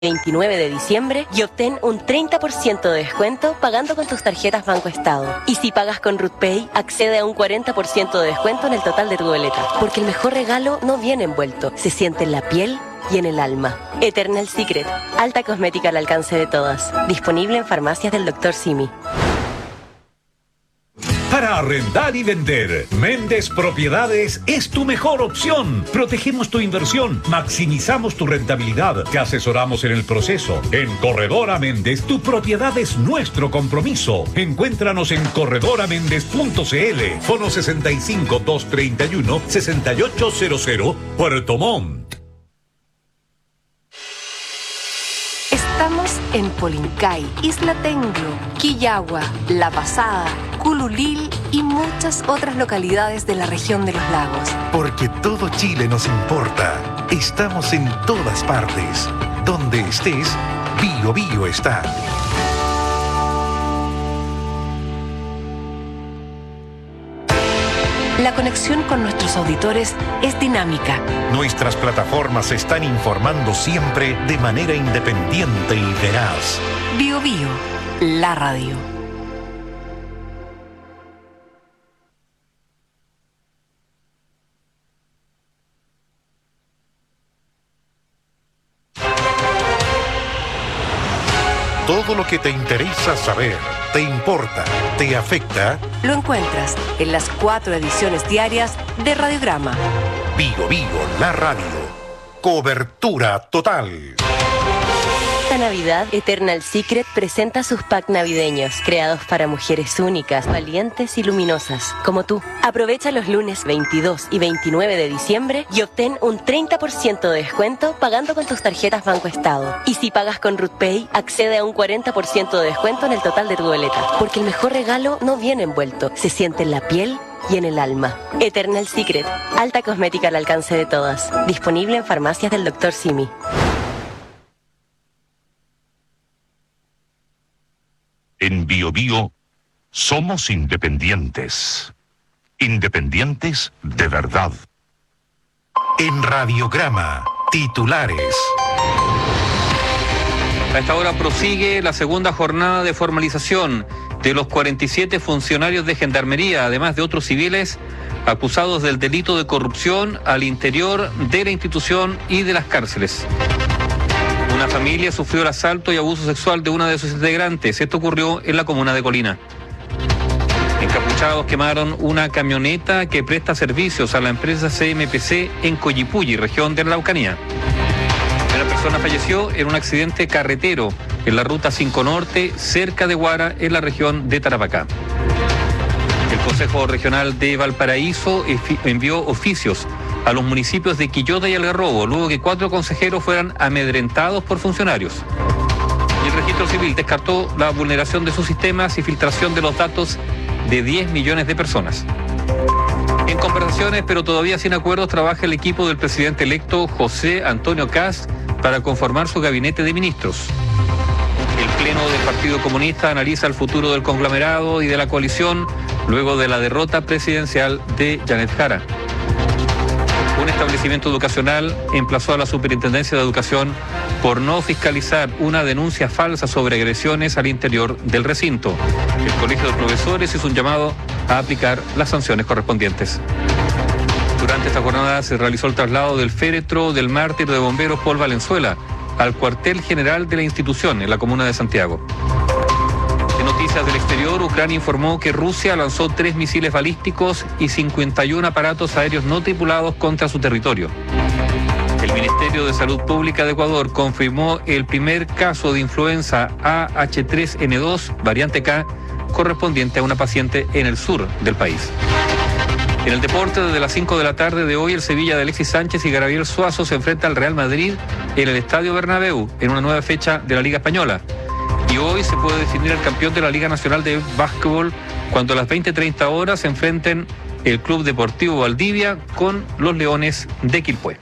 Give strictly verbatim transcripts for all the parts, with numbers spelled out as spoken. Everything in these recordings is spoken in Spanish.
veintinueve de diciembre y obtén un treinta por ciento de descuento pagando con tus tarjetas Banco Estado. Y si pagas con RutPay, accede a un cuarenta por ciento de descuento en el total de tu boleta. Porque el mejor regalo no viene envuelto, se siente en la piel y en el alma. Eternal Secret, alta cosmética al alcance de todas. Disponible en farmacias del doctor Simi. Para arrendar y vender, Méndez Propiedades es tu mejor opción. Protegemos tu inversión, maximizamos tu rentabilidad, te asesoramos en el proceso. En Corredora Méndez, tu propiedad es nuestro compromiso. Encuéntranos en corredora méndez punto c l, fono sesenta y cinco, doscientos treinta y uno, sesenta y ocho cero cero, Puerto Montt. Estamos en Polincay, Isla Tenglo, Quillagua, La Pasada, Cululil y muchas otras localidades de la región de los lagos. Porque todo Chile nos importa. Estamos en todas partes. Donde estés, Bio Bio está. La conexión con nuestros auditores es dinámica. Nuestras plataformas están informando siempre de manera independiente y veraz. Bio Bio, la radio. Todo lo que te interesa saber, te importa, te afecta, lo encuentras en las cuatro ediciones diarias de Radiograma. Bio Bio, la radio. Cobertura total. Esta Navidad, Eternal Secret presenta sus packs navideños, creados para mujeres únicas, valientes y luminosas, como tú. Aprovecha los lunes veintidós y veintinueve de diciembre y obtén un treinta por ciento de descuento pagando con tus tarjetas Banco Estado. Y si pagas con RutPay, accede a un cuarenta por ciento de descuento en el total de tu boleta. Porque el mejor regalo no viene envuelto, se siente en la piel y en el alma. Eternal Secret, alta cosmética al alcance de todas. Disponible en farmacias del doctor Simi. En Bio Bio somos independientes. Independientes de verdad. En Radiograma, titulares. A esta hora prosigue la segunda jornada de formalización de los cuarenta y siete funcionarios de Gendarmería, además de otros civiles acusados del delito de corrupción al interior de la institución y de las cárceles. Una familia sufrió el asalto y abuso sexual de una de sus integrantes. Esto ocurrió en la comuna de Colina. Encapuchados quemaron una camioneta que presta servicios a la empresa C M P C en Coyipulli, región de la Araucanía. Una persona falleció en un accidente carretero en la ruta cinco Norte, cerca de Huara, en la región de Tarapacá. El Consejo Regional de Valparaíso envió oficios a los municipios de Quillota y Algarrobo, luego que cuatro consejeros fueran amedrentados por funcionarios. Y el registro civil descartó la vulneración de sus sistemas y filtración de los datos de diez millones de personas. En conversaciones, pero todavía sin acuerdos, trabaja el equipo del presidente electo José Antonio Kast para conformar su gabinete de ministros. El Pleno del Partido Comunista analiza el futuro del conglomerado y de la coalición luego de la derrota presidencial de Janet Jara. Un establecimiento educacional emplazó a la Superintendencia de Educación por no fiscalizar una denuncia falsa sobre agresiones al interior del recinto. El Colegio de Profesores hizo un llamado a aplicar las sanciones correspondientes. Durante esta jornada se realizó el traslado del féretro del mártir de bomberos Paul Valenzuela al cuartel general de la institución en la comuna de Santiago. En noticias del exterior, Ucrania informó que Rusia lanzó tres misiles balísticos y cincuenta y uno aparatos aéreos no tripulados contra su territorio. El Ministerio de Salud Pública de Ecuador confirmó el primer caso de influenza A H tres N dos, variante K, correspondiente a una paciente en el sur del país. En el deporte, desde las cinco de la tarde de hoy, el Sevilla de Alexis Sánchez y Gabriel Suazo se enfrenta al Real Madrid en el Estadio Bernabéu, en una nueva fecha de la Liga Española. Y hoy se puede definir el campeón de la Liga Nacional de Básquetbol cuando a las veinte treinta horas se enfrenten el Club Deportivo Valdivia con los Leones de Quilpué.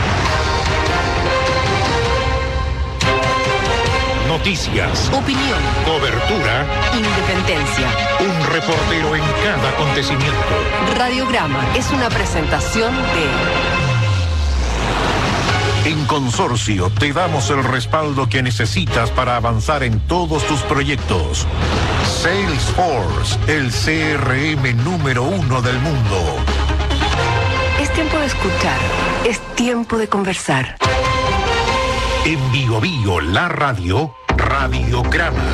Noticias, opinión, cobertura, independencia. Un reportero en cada acontecimiento. Radiograma es una presentación de En Consorcio te damos el respaldo que necesitas para avanzar en todos tus proyectos. Salesforce, el C R M número uno del mundo. Es tiempo de escuchar, es tiempo de conversar. En Bio Bio, la radio, Radiograma.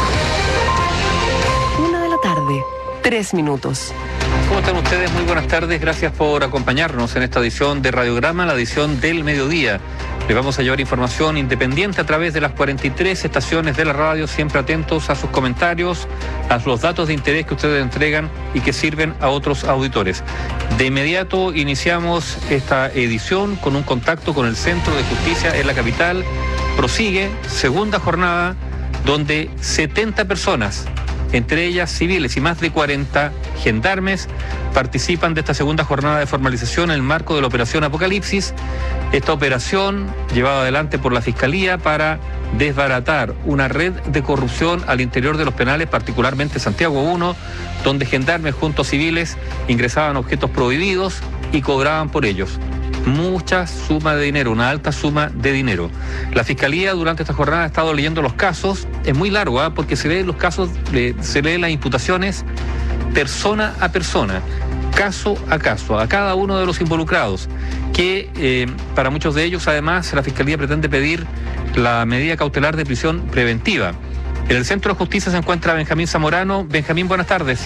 Una de la tarde, tres minutos. ¿Cómo están ustedes? Muy buenas tardes. Gracias por acompañarnos en esta edición de Radiograma, la edición del mediodía. Les vamos a llevar información independiente a través de las cuarenta y tres estaciones de la radio, siempre atentos a sus comentarios, a los datos de interés que ustedes entregan y que sirven a otros auditores. De inmediato iniciamos esta edición con un contacto con el Centro de Justicia en la capital. Prosigue segunda jornada donde setenta personas, entre ellas civiles y más de cuarenta gendarmes, participan de esta segunda jornada de formalización en el marco de la Operación Apocalipsis. Esta operación llevada adelante por la Fiscalía para desbaratar una red de corrupción al interior de los penales, particularmente Santiago uno, donde gendarmes junto a civiles ingresaban objetos prohibidos y cobraban por ellos mucha suma de dinero, una alta suma de dinero. La Fiscalía durante esta jornada ha estado leyendo los casos. Es muy largo, ¿eh? porque se leen los casos, eh, se leen las imputaciones persona a persona, caso a caso, a cada uno de los involucrados, que eh, para muchos de ellos además la Fiscalía pretende pedir la medida cautelar de prisión preventiva. En el Centro de Justicia se encuentra Benjamín Zamorano. Benjamín, buenas tardes.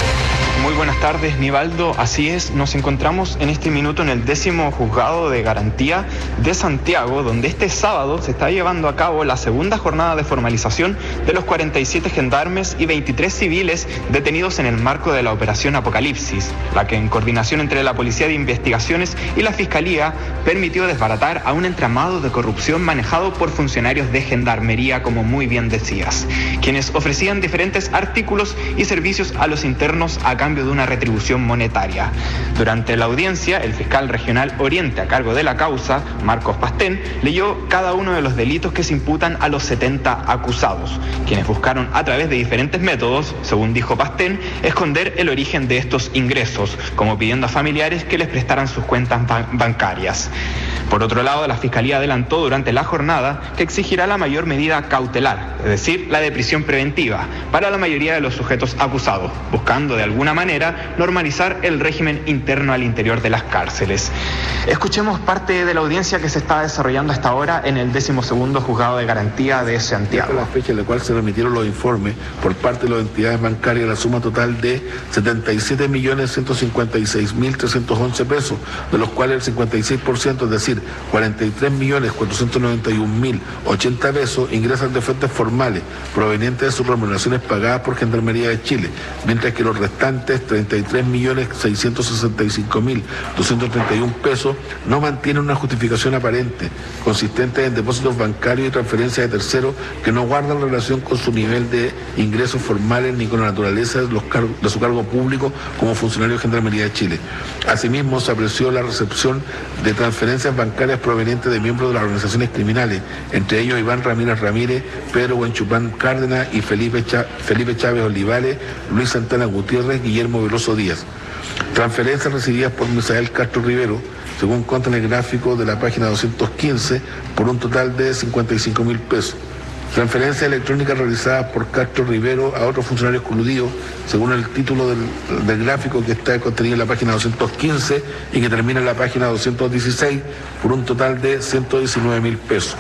Muy buenas tardes, Nivaldo. Así es, nos encontramos en este minuto en el décimo juzgado de garantía de Santiago, donde este sábado se está llevando a cabo la segunda jornada de formalización de los cuarenta y siete gendarmes y veintitrés civiles detenidos en el marco de la Operación Apocalipsis, la que en coordinación entre la Policía de Investigaciones y la Fiscalía permitió desbaratar a un entramado de corrupción manejado por funcionarios de gendarmería, como muy bien decías, quienes ofrecían diferentes artículos y servicios a los internos a cambio de una retribución monetaria. Durante la audiencia, el fiscal regional Oriente a cargo de la causa, Marcos Pastén, leyó cada uno de los delitos que se imputan a los setenta acusados, quienes buscaron a través de diferentes métodos, según dijo Pastén, esconder el origen de estos ingresos, como pidiendo a familiares que les prestaran sus cuentas ban- bancarias. Por otro lado, la Fiscalía adelantó durante la jornada que exigirá la mayor medida cautelar, es decir, la de prisión preventiva, para la mayoría de los sujetos acusados, buscando de alguna manera normalizar el régimen interno al interior de las cárceles. Escuchemos parte de la audiencia que se está desarrollando hasta ahora en el decimosegundo juzgado de garantía de Santiago. Esta es la fecha en la cual se remitieron los informes por parte de las entidades bancarias, la suma total de setenta y siete millones ciento cincuenta y seis mil trescientos once pesos, de los cuales el cincuenta y seis por ciento, es decir, cuarenta y tres millones cuatrocientos noventa y un mil ochenta pesos, ingresan de fuentes formales provenientes de sus remuneraciones pagadas por Gendarmería de Chile, mientras que los restantes treinta y tres millones seiscientos sesenta y cinco mil doscientos treinta y un pesos no mantienen una justificación aparente, consistente en depósitos bancarios y transferencias de terceros que no guardan relación con su nivel de ingresos formales ni con la naturaleza de, los car- de su cargo público como funcionario de Gendarmería de Chile. Asimismo, se apreció la recepción de transferencias bancarias provenientes de miembros de las organizaciones criminales, entre ellos Iván Ramírez Ramírez, Pedro Huenchupán Cárdenas y Felipe, Chá- Felipe Chávez Olivares, Luis Santana Gutiérrez, Guillermo Veloso Díaz. Transferencias recibidas por Misael Castro Rivero, según consta en el gráfico de la página doscientos quince, por un total de cincuenta y cinco mil pesos. Transferencias electrónicas realizadas por Castro Rivero a otros funcionarios coludidos, según el título del, del gráfico que está contenido en la página doscientos quince y que termina en la página doscientos dieciséis, por un total de ciento diecinueve mil pesos.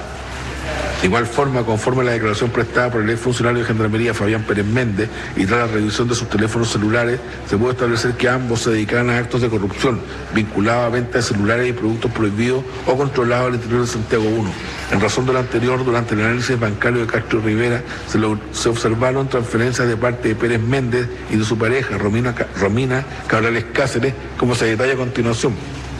De igual forma, conforme a la declaración prestada por el ex funcionario de Gendarmería Fabián Pérez Méndez y tras la revisión de sus teléfonos celulares, se puede establecer que ambos se dedicaban a actos de corrupción vinculados a venta de celulares y productos prohibidos o controlados al interior de Santiago uno. En razón de lo anterior, durante el análisis bancario de Castro Rivera, se, lo, se observaron transferencias de parte de Pérez Méndez y de su pareja, Romina, Romina Cabrales Cáceres, como se detalla a continuación.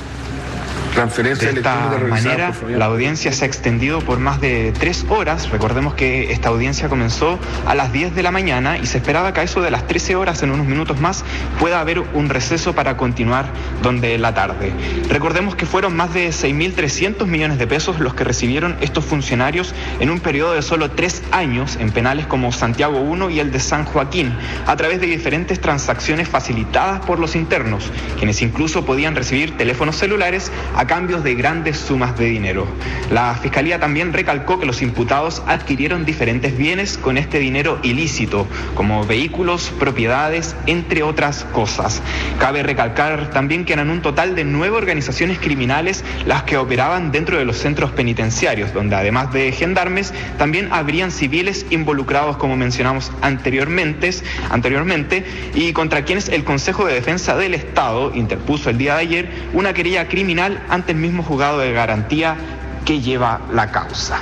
De esta manera, la audiencia se ha extendido por más de tres horas. Recordemos que esta audiencia comenzó a las diez de la mañana y se esperaba que a eso de las trece horas, en unos minutos más, pueda haber un receso para continuar donde la tarde. Recordemos que fueron más de seis mil trescientos millones de pesos los que recibieron estos funcionarios en un periodo de solo tres años en penales como Santiago uno y el de San Joaquín, a través de diferentes transacciones facilitadas por los internos, quienes incluso podían recibir teléfonos celulares a a cambio de grandes sumas de dinero. La Fiscalía también recalcó que los imputados adquirieron diferentes bienes con este dinero ilícito, como vehículos, propiedades, entre otras cosas. Cabe recalcar también que eran un total de nueve organizaciones criminales las que operaban dentro de los centros penitenciarios, donde además de gendarmes, también habrían civiles involucrados, como mencionamos anteriormente, anteriormente, y contra quienes el Consejo de Defensa del Estado interpuso el día de ayer una querella criminal ante el mismo juzgado de garantía que lleva la causa.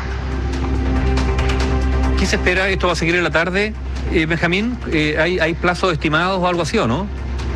¿Qué se espera? ¿Esto va a seguir en la tarde? Eh, Benjamín, eh, ¿hay, ¿hay plazos estimados o algo así o no?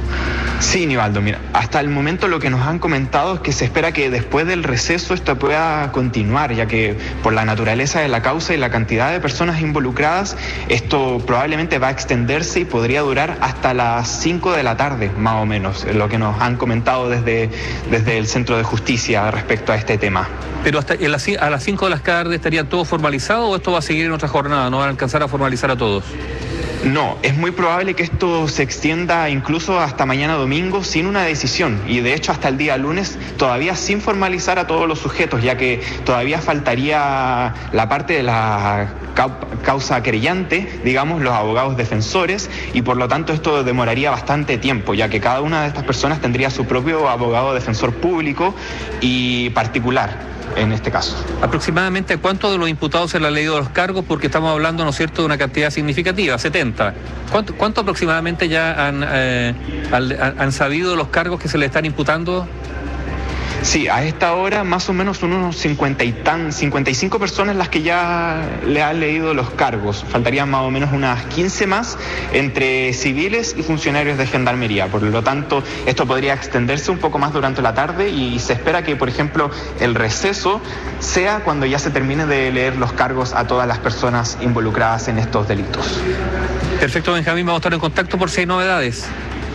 Sí, Nivaldo, mira, hasta el momento lo que nos han comentado es que se espera que después del receso esto pueda continuar, ya que por la naturaleza de la causa y la cantidad de personas involucradas, esto probablemente va a extenderse y podría durar hasta las cinco de la tarde, más o menos, lo que nos han comentado desde, desde el Centro de Justicia respecto a este tema. ¿Pero hasta en la, a las cinco de la tarde estaría todo formalizado o esto va a seguir en otra jornada? ¿No van a alcanzar a formalizar a todos? No, es muy probable que esto se extienda incluso hasta mañana domingo sin una decisión y de hecho hasta el día lunes todavía sin formalizar a todos los sujetos, ya que todavía faltaría la parte de la causa querellante, digamos, los abogados defensores, y por lo tanto esto demoraría bastante tiempo, ya que cada una de estas personas tendría su propio abogado defensor público y particular. En este caso. ¿Aproximadamente cuántos de los imputados se le han leído los cargos? Porque estamos hablando, ¿no es cierto?, de una cantidad significativa, setenta. ¿Cuánto, cuánto aproximadamente ya han, eh, han, han sabido los cargos que se le están imputando? Sí, a esta hora más o menos unos cincuenta y tan, cincuenta y cinco personas las que ya le han leído los cargos. Faltarían más o menos unas quince más entre civiles y funcionarios de gendarmería. Por lo tanto, esto podría extenderse un poco más durante la tarde y se espera que, por ejemplo, el receso sea cuando ya se termine de leer los cargos a todas las personas involucradas en estos delitos. Perfecto, Benjamín, vamos a estar en contacto por si hay novedades.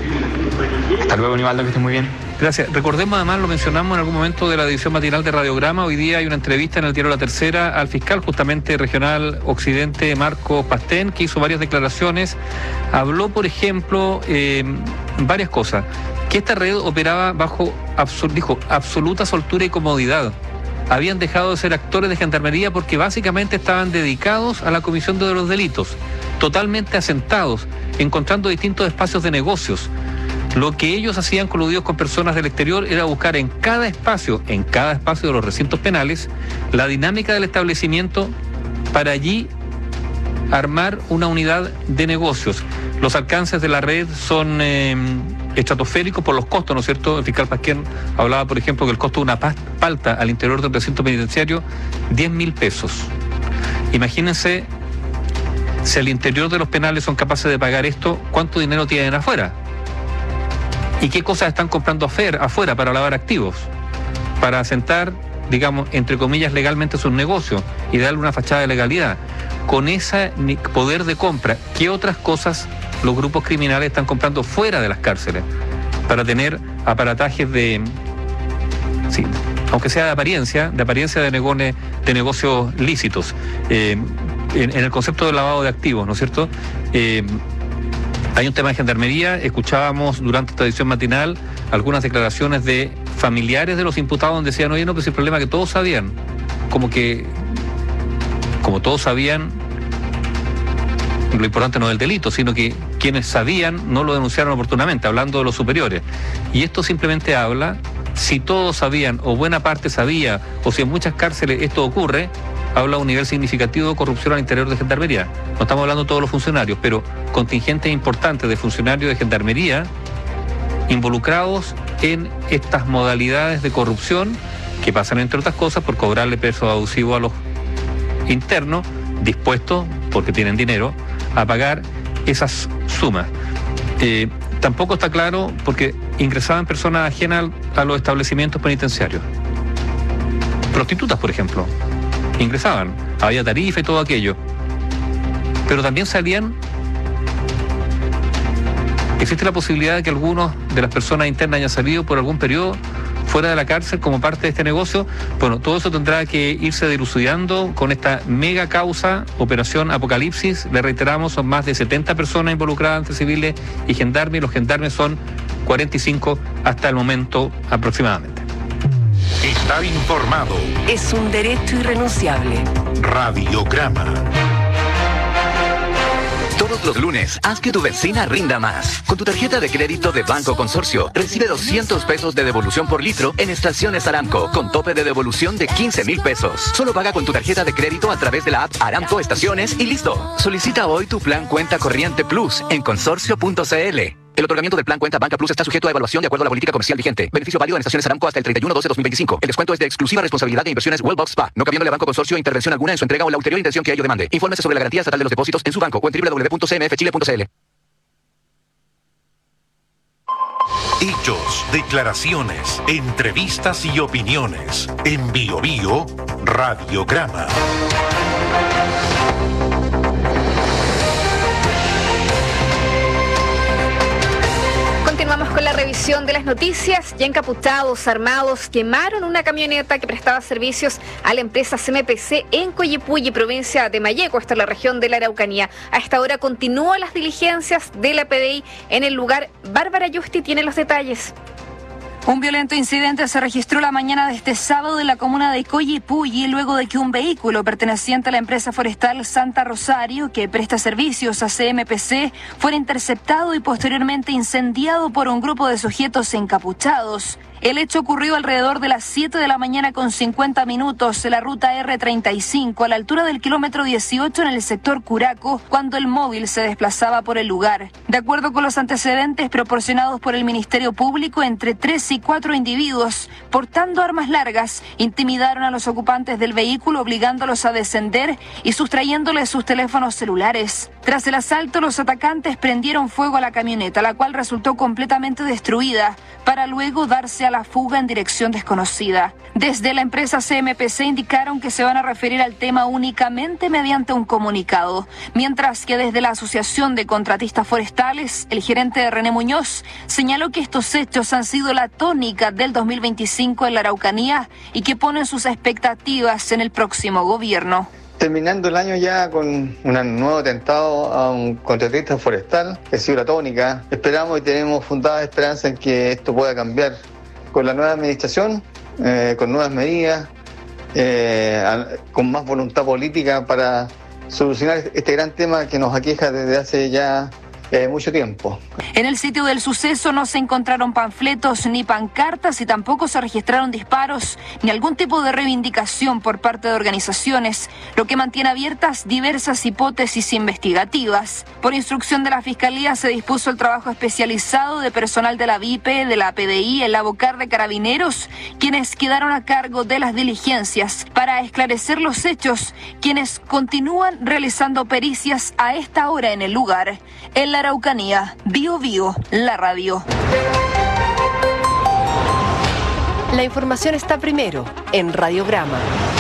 Hasta luego, Nivaldo, que estés muy bien. Gracias. Recordemos, además, lo mencionamos en algún momento de la edición matinal de Radiograma, hoy día hay una entrevista en el diario La Tercera al fiscal justamente regional Occidente, Marco Pastén, que hizo varias declaraciones. Habló, por ejemplo, eh, varias cosas. Que esta red operaba bajo, absur- dijo, absoluta soltura y comodidad. Habían dejado de ser actores de gendarmería porque básicamente estaban dedicados a la comisión de los delitos, totalmente asentados, encontrando distintos espacios de negocios. Lo que ellos hacían coludidos con personas del exterior era buscar en cada espacio, en cada espacio de los recintos penales, la dinámica del establecimiento para allí armar una unidad de negocios. Los alcances de la red son eh, estratosféricos por los costos, ¿no es cierto? El fiscal Pasquén hablaba, por ejemplo, que el costo de una palta al interior del recinto penitenciario, diez mil pesos. Imagínense, si al interior de los penales son capaces de pagar esto, ¿cuánto dinero tienen afuera? ¿Y qué cosas están comprando afuera para lavar activos? Para asentar, digamos, entre comillas, legalmente sus negocios y darle una fachada de legalidad. Con ese poder de compra, ¿qué otras cosas los grupos criminales están comprando fuera de las cárceles? Para tener aparatajes de, sí, aunque sea de apariencia, de apariencia de, negone, de negocios lícitos. Eh, en, en el concepto del lavado de activos, ¿no es cierto? Eh, Hay un tema de gendarmería. Escuchábamos durante esta edición matinal algunas declaraciones de familiares de los imputados donde decían, oye, no, pues el problema es que todos sabían, como que, como todos sabían, lo importante no es el delito, sino que quienes sabían no lo denunciaron oportunamente, hablando de los superiores. Y esto simplemente habla, si todos sabían, o buena parte sabía, o si en muchas cárceles esto ocurre, habla de un nivel significativo de corrupción al interior de gendarmería. No estamos hablando de todos los funcionarios, pero contingentes importantes de funcionarios de gendarmería involucrados en estas modalidades de corrupción que pasan, entre otras cosas, por cobrarle peso abusivo a los internos, dispuestos, porque tienen dinero, a pagar esas sumas. Eh, tampoco está claro porque ingresaban personas ajenas a los establecimientos penitenciarios. Prostitutas, por ejemplo. Ingresaban, había tarifa y todo aquello, pero también salían. Existe la posibilidad de que algunos de las personas internas hayan salido por algún periodo fuera de la cárcel como parte de este negocio. Bueno, todo eso tendrá que irse dilucidando con esta mega causa, Operación Apocalipsis. Le reiteramos, son más de setenta personas involucradas entre civiles y gendarmes, y los gendarmes son cuarenta y cinco hasta el momento aproximadamente. Estar informado. Es un derecho irrenunciable. Radiograma. Todos los lunes, haz que tu benzina rinda más. Con tu tarjeta de crédito de Banco Consorcio, recibe doscientos pesos de devolución por litro en estaciones Aramco, con tope de devolución de quince mil pesos. Solo paga con tu tarjeta de crédito a través de la app Aramco Estaciones y listo. Solicita hoy tu plan Cuenta Corriente Plus en consorcio punto c l. El otorgamiento del plan Cuenta Banca Plus está sujeto a evaluación de acuerdo a la política comercial vigente. Beneficio válido en estaciones Aramco hasta el treinta y uno de doce de dos mil veinticinco. El descuento es de exclusiva responsabilidad de Inversiones Wellbox Spa, no cabiéndole a Banco Consorcio intervención alguna en su entrega o la ulterior intención que ello demande. Infórmese sobre la garantía estatal de los depósitos en su banco o en doble u doble u doble u punto c m f chile punto c l. Hechos, declaraciones, entrevistas y opiniones. En Bio Bio, Radiograma. Continuamos con la revisión de las noticias. Ya encapuchados, armados, quemaron una camioneta que prestaba servicios a la empresa C M P C en Coyipulli, provincia de Malleco, esta es la región de la Araucanía. A esta hora continúan las diligencias de la P D I en el lugar. Bárbara Yusti tiene los detalles. Un violento incidente se registró la mañana de este sábado en la comuna de Coyipulli luego de que un vehículo perteneciente a la empresa forestal Santa Rosario, que presta servicios a C M P C, fuera interceptado y posteriormente incendiado por un grupo de sujetos encapuchados. El hecho ocurrió alrededor de las siete de la mañana con cincuenta minutos en la ruta R treinta y cinco a la altura del kilómetro dieciocho en el sector Curaco, cuando el móvil se desplazaba por el lugar. De acuerdo con los antecedentes proporcionados por el Ministerio Público, entre tres y cuatro individuos, portando armas largas, intimidaron a los ocupantes del vehículo obligándolos a descender y sustrayéndoles sus teléfonos celulares. Tras el asalto, los atacantes prendieron fuego a la camioneta, la cual resultó completamente destruida, para luego darse a la fuga en dirección desconocida. Desde la empresa C M P C indicaron que se van a referir al tema únicamente mediante un comunicado, mientras que desde la Asociación de Contratistas Forestales, el gerente René Muñoz señaló que estos hechos han sido la tónica del dos mil veinticinco en la Araucanía y que ponen sus expectativas en el próximo gobierno. Terminando el año ya con un nuevo atentado a un contratista forestal, que ha sido la tónica. Esperamos y tenemos fundada esperanza en que esto pueda cambiar con la nueva administración, eh, con nuevas medidas, eh, con más voluntad política para solucionar este gran tema que nos aqueja desde hace ya eh, mucho tiempo. En el sitio del suceso no se encontraron panfletos ni pancartas y tampoco se registraron disparos ni algún tipo de reivindicación por parte de organizaciones, lo que mantiene abiertas diversas hipótesis investigativas. Por instrucción de la Fiscalía se dispuso el trabajo especializado de personal de la V I P E, de la P D I, el Abocar de Carabineros, quienes quedaron a cargo de las diligencias para esclarecer los hechos, quienes continúan realizando pericias a esta hora en el lugar. En la Araucanía, Bio Bio, la radio. La información está primero en Radiograma.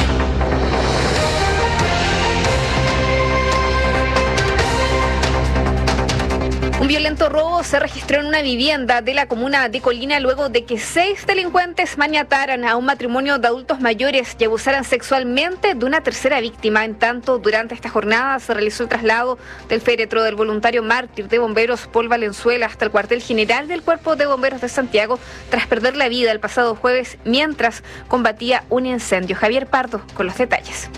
Un violento robo se registró en una vivienda de la comuna de Colina luego de que seis delincuentes maniataran a un matrimonio de adultos mayores y abusaran sexualmente de una tercera víctima. En tanto, durante esta jornada se realizó el traslado del féretro del voluntario mártir de bomberos Paul Valenzuela hasta el cuartel general del Cuerpo de Bomberos de Santiago tras perder la vida el pasado jueves mientras combatía un incendio. Javier Pardo con los detalles.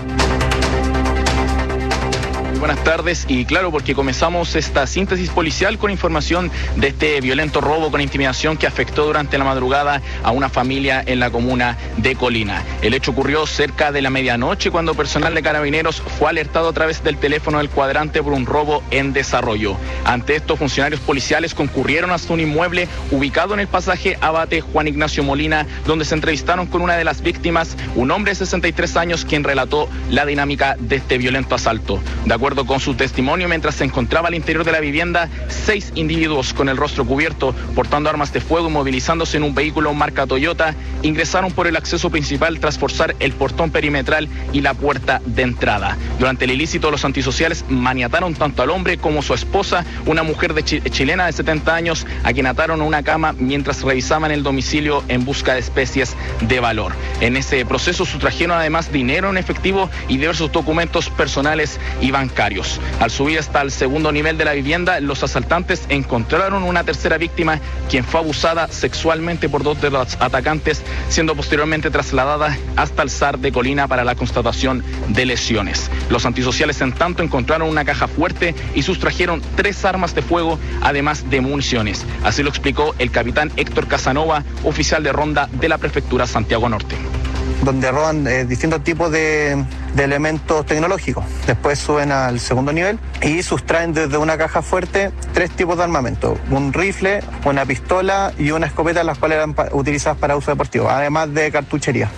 Buenas tardes, y claro, porque comenzamos esta síntesis policial con información de este violento robo con intimidación que afectó durante la madrugada a una familia en la comuna de Colina. El hecho ocurrió cerca de la medianoche cuando personal de Carabineros fue alertado a través del teléfono del cuadrante por un robo en desarrollo. Ante esto, funcionarios policiales concurrieron hasta un inmueble ubicado en el pasaje Abate Juan Ignacio Molina, donde se entrevistaron con una de las víctimas, un hombre de sesenta y tres años, quien relató la dinámica de este violento asalto. De acuerdo con su testimonio, mientras se encontraba al interior de la vivienda, seis individuos con el rostro cubierto, portando armas de fuego y movilizándose en un vehículo marca Toyota, ingresaron por el acceso principal tras forzar el portón perimetral y la puerta de entrada. Durante el ilícito, los antisociales maniataron tanto al hombre como a su esposa, una mujer de chi- chilena de setenta años, a quien ataron a una cama mientras revisaban el domicilio en busca de especies de valor. En ese proceso sustrajeron además dinero en efectivo y diversos documentos personales y bancarios bancarios. Al subir hasta el segundo nivel de la vivienda, los asaltantes encontraron una tercera víctima, quien fue abusada sexualmente por dos de los atacantes, siendo posteriormente trasladada hasta el S A R de Colina para la constatación de lesiones. Los antisociales, en tanto, encontraron una caja fuerte y sustrajeron tres armas de fuego, además de municiones. Así lo explicó el capitán Héctor Casanova, oficial de ronda de la Prefectura Santiago Norte. Donde roban eh, distintos tipos de, de elementos tecnológicos. Después suben al segundo nivel y sustraen desde una caja fuerte tres tipos de armamento: un rifle, una pistola y una escopeta, las cuales eran pa- utilizadas para uso deportivo, además de cartuchería.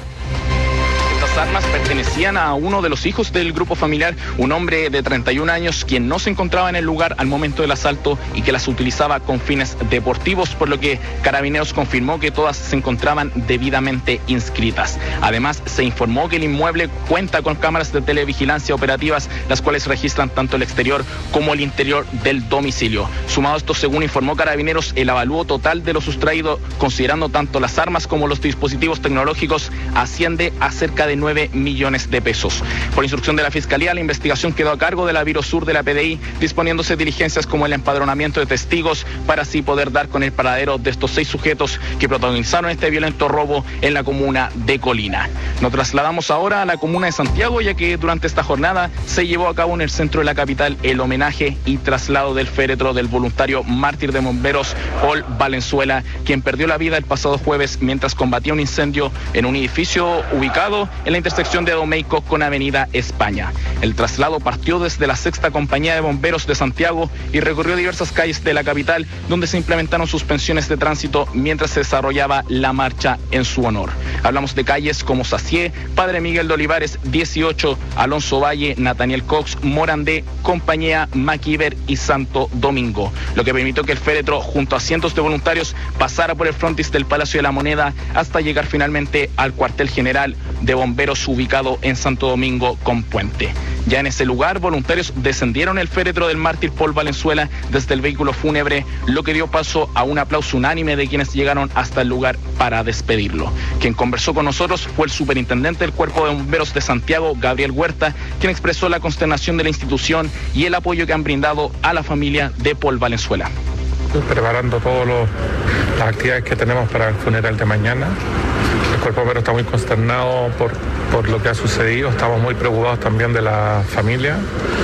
Estas armas pertenecían a uno de los hijos del grupo familiar, un hombre de treinta y un años, quien no se encontraba en el lugar al momento del asalto y que las utilizaba con fines deportivos, por lo que Carabineros confirmó que todas se encontraban debidamente inscritas. Además, se informó que el inmueble cuenta con cámaras de televigilancia operativas, las cuales registran tanto el exterior como el interior del domicilio. Sumado a esto, según informó Carabineros, el avalúo total de lo sustraído, considerando tanto las armas como los dispositivos tecnológicos, asciende a cerca de nueve millones de pesos. Por instrucción de la Fiscalía, la investigación quedó a cargo de la Biro Sur de la P D I, disponiéndose diligencias como el empadronamiento de testigos para así poder dar con el paradero de estos seis sujetos que protagonizaron este violento robo en la comuna de Colina. Nos trasladamos ahora a la comuna de Santiago, ya que durante esta jornada se llevó a cabo en el centro de la capital el homenaje y traslado del féretro del voluntario mártir de bomberos Paul Valenzuela, quien perdió la vida el pasado jueves mientras combatía un incendio en un edificio ubicado en la intersección de Domeico con Avenida España. El traslado partió desde la Sexta Compañía de Bomberos de Santiago y recorrió diversas calles de la capital, donde se implementaron suspensiones de tránsito mientras se desarrollaba la marcha en su honor. Hablamos de calles como Sacié, Padre Miguel de Olivares dieciocho, Alonso Valle, Nathaniel Cox, Morandé, Compañía, Maquiver y Santo Domingo, lo que permitió que el féretro, junto a cientos de voluntarios, pasara por el frontis del Palacio de la Moneda hasta llegar finalmente al cuartel general de bomberos ubicado en Santo Domingo con Puente. Ya en ese lugar, voluntarios descendieron el féretro del mártir Paul Valenzuela desde el vehículo fúnebre, lo que dio paso a un aplauso unánime de quienes llegaron hasta el lugar para despedirlo. Quien conversó con nosotros fue el superintendente del Cuerpo de Bomberos de Santiago, Gabriel Huerta, quien expresó la consternación de la institución y el apoyo que han brindado a la familia de Paul Valenzuela. Preparando todas las actividades que tenemos para el funeral de mañana. El Cuerpo de Bomberos está muy consternado por, por lo que ha sucedido. Estamos muy preocupados también de la familia.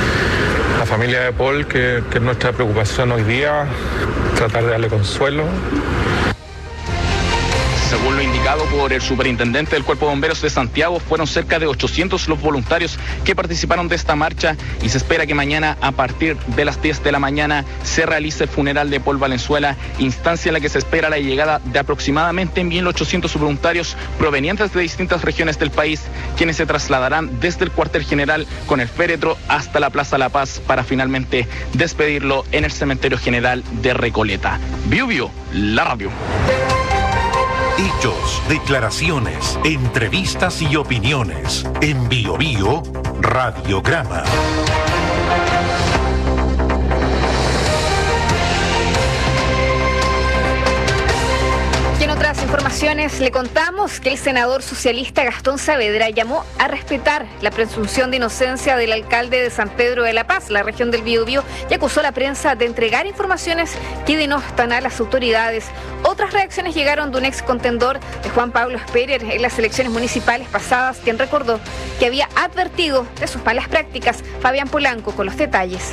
La familia de Paul, que, que es nuestra preocupación hoy día, tratar de darle consuelo. Según lo indicado por el superintendente del Cuerpo de Bomberos de Santiago, fueron cerca de ochocientos los voluntarios que participaron de esta marcha y se espera que mañana, a partir de las diez de la mañana, se realice el funeral de Paul Valenzuela, instancia en la que se espera la llegada de aproximadamente mil ochocientos voluntarios provenientes de distintas regiones del país, quienes se trasladarán desde el cuartel general con el féretro hasta la Plaza La Paz para finalmente despedirlo en el Cementerio General de Recoleta. Biu Biu, la radio. Hechos, declaraciones, entrevistas y opiniones. En Bio Bio, Radiograma. Y en otras informaciones le contamos que el senador socialista Gastón Saavedra llamó a respetar la presunción de inocencia del alcalde de San Pedro de la Paz, la región del Biobío, y acusó a la prensa de entregar informaciones que denostan a las autoridades. Otras reacciones llegaron de un ex contendor de Juan Pablo Sperer en las elecciones municipales pasadas, quien recordó que había advertido de sus malas prácticas. Fabián Polanco con los detalles.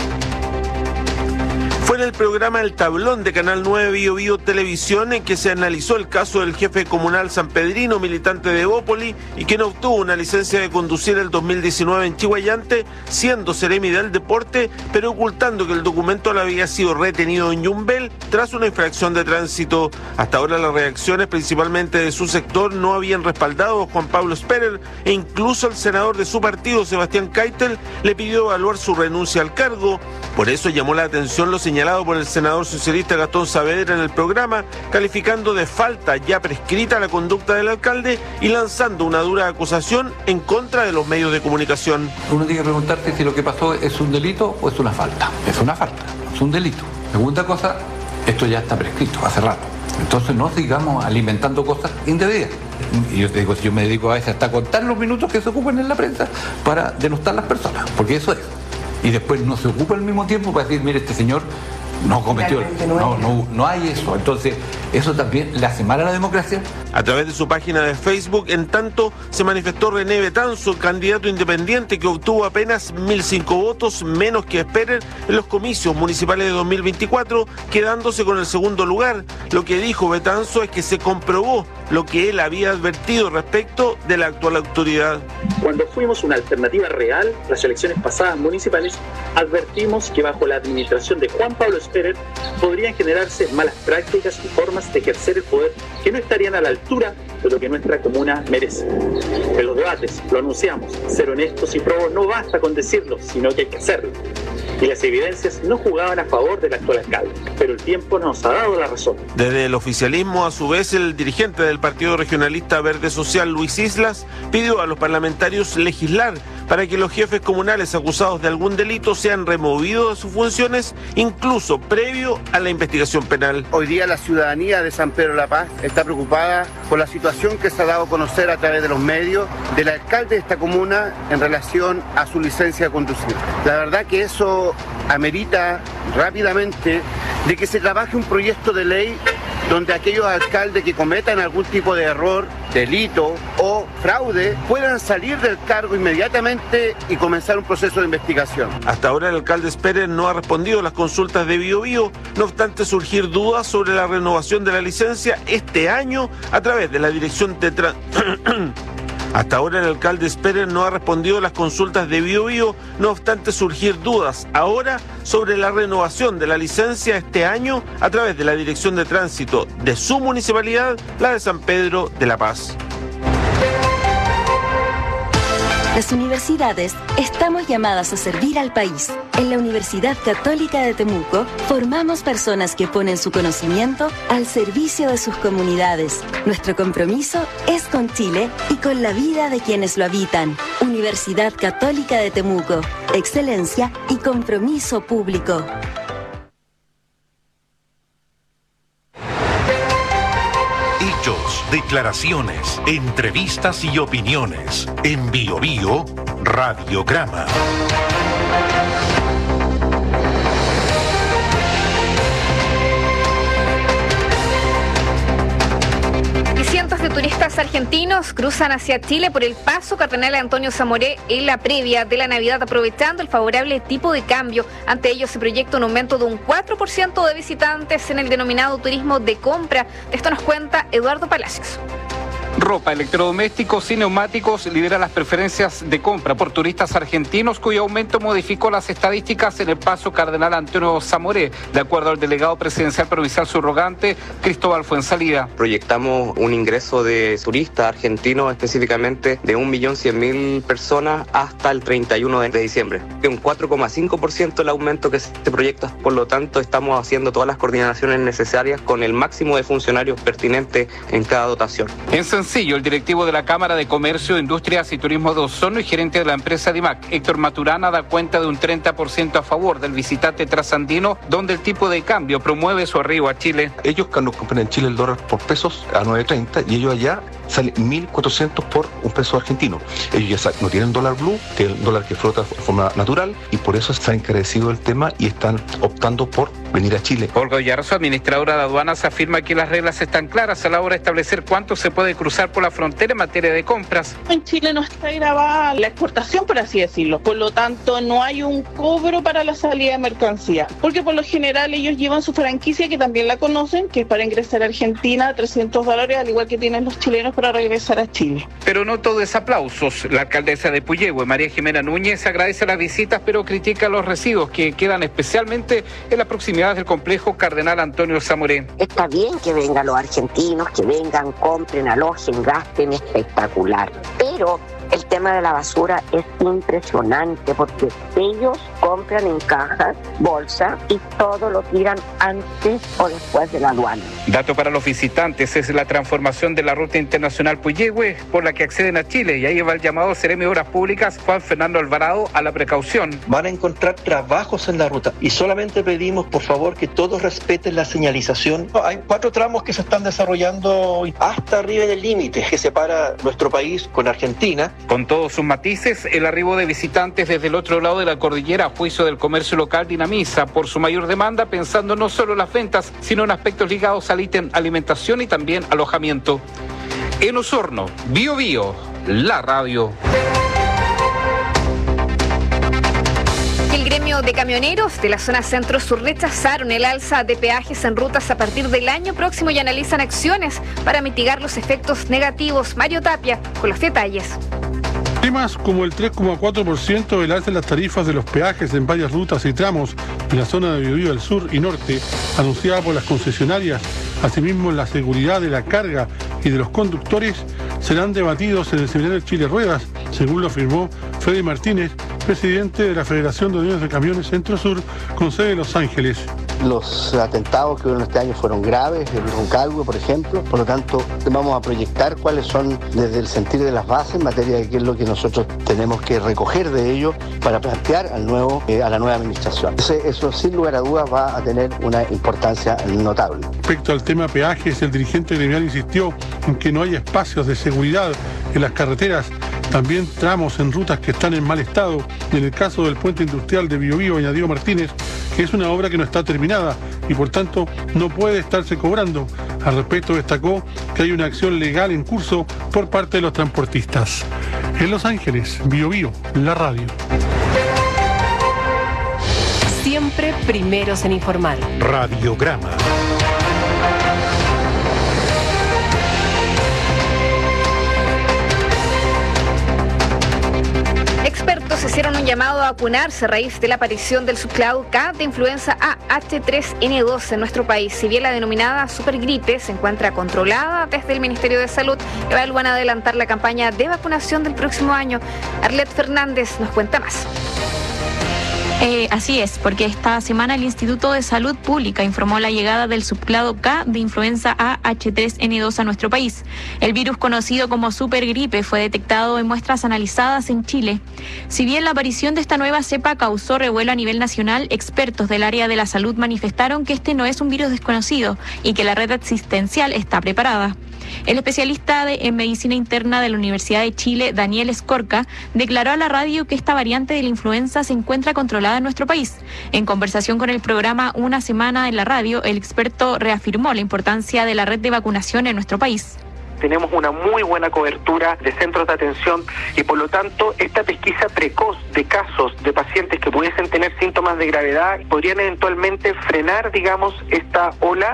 Fue en el programa El Tablón de Canal nueve Bio Bio Televisión en que se analizó el caso del jefe comunal sanpedrino, militante de Evópoli, y quien obtuvo una licencia de conducir el dos mil diecinueve en Chihuayante, siendo seremi del deporte, pero ocultando que el documento le había sido retenido en Yumbel tras una infracción de tránsito. Hasta ahora las reacciones, principalmente de su sector, no habían respaldado a Juan Pablo Sperer, e incluso el senador de su partido, Sebastián Keitel, le pidió evaluar su renuncia al cargo. Por eso llamó la atención lo señalado por el senador socialista Gastón Saavedra en el programa, calificando de falta ya prescrita la conducta del alcalde y lanzando una dura acusación en contra de los medios de comunicación. Uno tiene que preguntarte si lo que pasó es un delito o es una falta. Es una falta, es un delito. Segunda cosa, esto ya está prescrito hace rato. Entonces no sigamos alimentando cosas indebidas. Y yo te digo, si yo me dedico a veces hasta contar los minutos que se ocupan en la prensa para denostar a las personas, porque eso es. y después no se ocupa al mismo tiempo para decir, mire, este señor no cometió, no, no, no hay eso. Entonces, eso también le hace mal a la democracia. A través de su página de Facebook, en tanto, se manifestó René Betanzo, candidato independiente que obtuvo apenas mil cinco votos, menos que Sperer en los comicios municipales de dos mil veinticuatro, quedándose con el segundo lugar. Lo que dijo Betanzo es que se comprobó lo que él había advertido respecto de la actual autoridad. Cuando fuimos una alternativa real, las elecciones pasadas municipales, advertimos que bajo la administración de Juan Pablo Sperer podrían generarse malas prácticas y formas de ejercer el poder que no estarían a la altura de lo que nuestra comuna merece. En los debates lo anunciamos, ser honestos y probos no basta con decirlo, sino que hay que hacerlo. Y las evidencias no jugaban a favor del actual alcalde, pero el tiempo nos ha dado la razón. Desde el oficialismo, a su vez, el dirigente del Partido Regionalista Verde Social, Luis Islas, pidió a los parlamentarios legislar para que los jefes comunales acusados de algún delito sean removidos de sus funciones, incluso previo a la investigación penal. Hoy día la ciudadanía de San Pedro de la Paz está preocupada por la situación que se ha dado a conocer a través de los medios del alcalde de esta comuna en relación a su licencia de conducir. La verdad que eso amerita rápidamente de que se trabaje un proyecto de ley donde aquellos alcaldes que cometan algún tipo de error, delito o fraude puedan salir del cargo inmediatamente y comenzar un proceso de investigación. Hasta ahora el alcalde Sperer no ha respondido a las consultas de Biobío, no obstante surgir dudas sobre la renovación de la licencia este año a través de la Dirección de Tra- Hasta ahora el alcalde Sperer no ha respondido a las consultas de Biobío, no obstante surgir dudas ahora sobre la renovación de la licencia este año a través de la Dirección de Tránsito de su municipalidad, la de San Pedro de la Paz. Las universidades estamos llamadas a servir al país. En la Universidad Católica de Temuco formamos personas que ponen su conocimiento al servicio de sus comunidades. Nuestro compromiso es con Chile y con la vida de quienes lo habitan. Universidad Católica de Temuco. Excelencia y compromiso público. Hechos, declaraciones, entrevistas y opiniones. En Biobío, Radiograma. Cientos de turistas argentinos cruzan hacia Chile por el paso Cardenal Antonio Zamoré en la previa de la Navidad, aprovechando el favorable tipo de cambio. Ante ello se proyecta un aumento de un cuatro por ciento de visitantes en el denominado turismo de compra. Esto nos cuenta Eduardo Palacios. Ropa, electrodomésticos y neumáticos lidera las preferencias de compra por turistas argentinos, cuyo aumento modificó las estadísticas en el paso Cardenal Antonio Zamoré, de acuerdo al delegado presidencial provincial subrogante Cristóbal Fuenzalida. Proyectamos un ingreso de turistas argentinos específicamente de un millón cien mil personas hasta el treinta y uno de diciembre. De un cuatro coma cinco por ciento el aumento que se proyecta, por lo tanto estamos haciendo todas las coordinaciones necesarias con el máximo de funcionarios pertinentes en cada dotación. En Sencillo, el directivo de la Cámara de Comercio, Industrias y Turismo de Osorno y gerente de la empresa DIMAC, Héctor Maturana, da cuenta de un treinta por ciento a favor del visitante trasandino, donde el tipo de cambio promueve su arribo a Chile. Ellos cuando compran en Chile el dólar por pesos a nueve treinta y ellos allá salen mil cuatrocientos por un peso argentino. Ellos ya no tienen dólar blue, tienen el dólar que flota de forma natural y por eso se ha encarecido el tema y están optando por venir a Chile. Olga Villarzo, administradora de aduanas, afirma que las reglas están claras a la hora de establecer cuánto se puede cruzar por la frontera en materia de compras. En Chile no está grabada la exportación, por así decirlo. Por lo tanto, no hay un cobro para la salida de mercancía. Porque por lo general ellos llevan su franquicia, que también la conocen, que es para ingresar a Argentina, trescientos dólares, al igual que tienen los chilenos para regresar a Chile. Pero no todo es aplausos. La alcaldesa de Puyehue, María Jimena Núñez, agradece las visitas, pero critica los residuos que quedan especialmente en la proximidad del complejo Cardenal Antonio Zamoré. Está bien que vengan los argentinos, que vengan, compren, alojen, gasten, espectacular. Pero el tema de la basura es impresionante porque ellos compran en cajas, bolsa y todo lo tiran antes o después de la aduana. Dato para los visitantes es la transformación de la ruta internacional Puyehue por la que acceden a Chile, y ahí va el llamado Seremi de Obras Públicas Juan Fernando Alvarado a la precaución. Van a encontrar trabajos en la ruta y solamente pedimos por favor que todos respeten la señalización. Hay cuatro tramos que se están desarrollando hasta arriba del límite que separa nuestro país con Argentina. Con todos sus matices, el arribo de visitantes desde el otro lado de la cordillera a juicio del comercio local dinamiza por su mayor demanda, pensando no solo en las ventas, sino en aspectos ligados a la alimentación y también alojamiento. En Osorno, Bio Bio, la radio. El gremio de camioneros de la zona centro-sur rechazaron el alza de peajes en rutas a partir del año próximo y analizan acciones para mitigar los efectos negativos. Mario Tapia, con los detalles. Temas como el tres coma cuatro por ciento del alza en las tarifas de los peajes en varias rutas y tramos en la zona de Biobío del sur y norte, anunciada por las concesionarias, asimismo la seguridad de la carga y de los conductores, serán debatidos en el seminario Chile Ruedas, según lo afirmó Freddy Martínez, presidente de la Federación de Uniones de Camiones Centro-Sur, con sede en Los Ángeles. Los atentados que hubo este año fueron graves, el Roncagua, por ejemplo, por lo tanto vamos a proyectar cuáles son desde el sentir de las bases en materia de qué es lo que nosotros tenemos que recoger de ello para plantear al nuevo, eh, a la nueva administración. Ese, eso sin lugar a dudas va a tener una importancia notable. Respecto al tema peajes, el dirigente gremial insistió en que no hay espacios de seguridad en las carreteras, también tramos en rutas que están en mal estado, y en el caso del puente industrial de Biobío, añadió Martínez, que es una obra que no está terminada y por tanto no puede estarse cobrando. Al respecto destacó que hay una acción legal en curso por parte de los transportistas. En Los Ángeles, Biobío, la radio. Siempre primeros en informar. Radiograma. Expertos hicieron un llamado a vacunarse a raíz de la aparición del subclado K de influenza A H tres N dos en nuestro país. Si bien la denominada supergripe se encuentra controlada desde el Ministerio de Salud, evalúan adelantar la campaña de vacunación del próximo año. Arlet Fernández nos cuenta más. Eh, así es, porque esta semana el Instituto de Salud Pública informó la llegada del subclado K de influenza A H tres N dos a nuestro país. El virus conocido como supergripe fue detectado en muestras analizadas en Chile. Si bien la aparición de esta nueva cepa causó revuelo a nivel nacional, expertos del área de la salud manifestaron que este no es un virus desconocido y que la red asistencial está preparada. El especialista de, en medicina interna de la Universidad de Chile, Daniel Escorca, declaró a la radio que esta variante de la influenza se encuentra controlada en nuestro país. En conversación con el programa Una Semana en la Radio, el experto reafirmó la importancia de la red de vacunación en nuestro país. Tenemos una muy buena cobertura de centros de atención y por lo tanto esta pesquisa precoz de casos de pacientes que pudiesen tener síntomas de gravedad podrían eventualmente frenar, digamos, esta ola.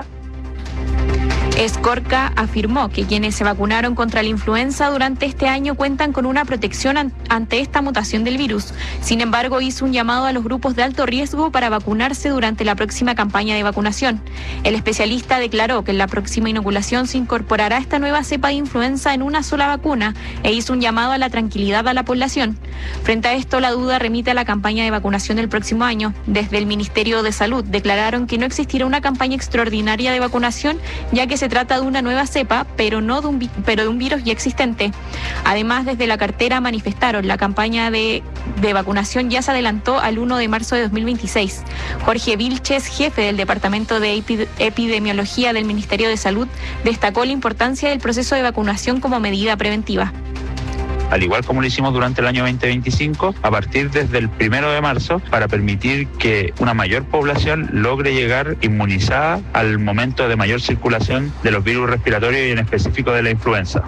Escorca afirmó que quienes se vacunaron contra la influenza durante este año cuentan con una protección an- ante esta mutación del virus. Sin embargo, hizo un llamado a los grupos de alto riesgo para vacunarse durante la próxima campaña de vacunación. El especialista declaró que en la próxima inoculación se incorporará esta nueva cepa de influenza en una sola vacuna e hizo un llamado a la tranquilidad a la población. Frente a esto, la duda remite a la campaña de vacunación del próximo año. Desde el Ministerio de Salud declararon que no existirá una campaña extraordinaria de vacunación, ya que se Se trata de una nueva cepa, pero no de un, vi- pero de un virus ya existente. Además, desde la cartera manifestaron la campaña de, de vacunación ya se adelantó al primero de marzo de dos mil veintiséis. Jorge Vilches, jefe del Departamento de Epi- Epidemiología del Ministerio de Salud, destacó la importancia del proceso de vacunación como medida preventiva. Al igual como lo hicimos durante el año veinte veinticinco, a partir desde el primero de marzo, para permitir que una mayor población logre llegar inmunizada al momento de mayor circulación de los virus respiratorios y en específico de la influenza.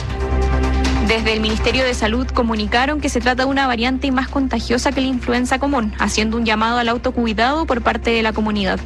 Desde el Ministerio de Salud comunicaron que se trata de una variante más contagiosa que la influenza común, haciendo un llamado al autocuidado por parte de la comunidad.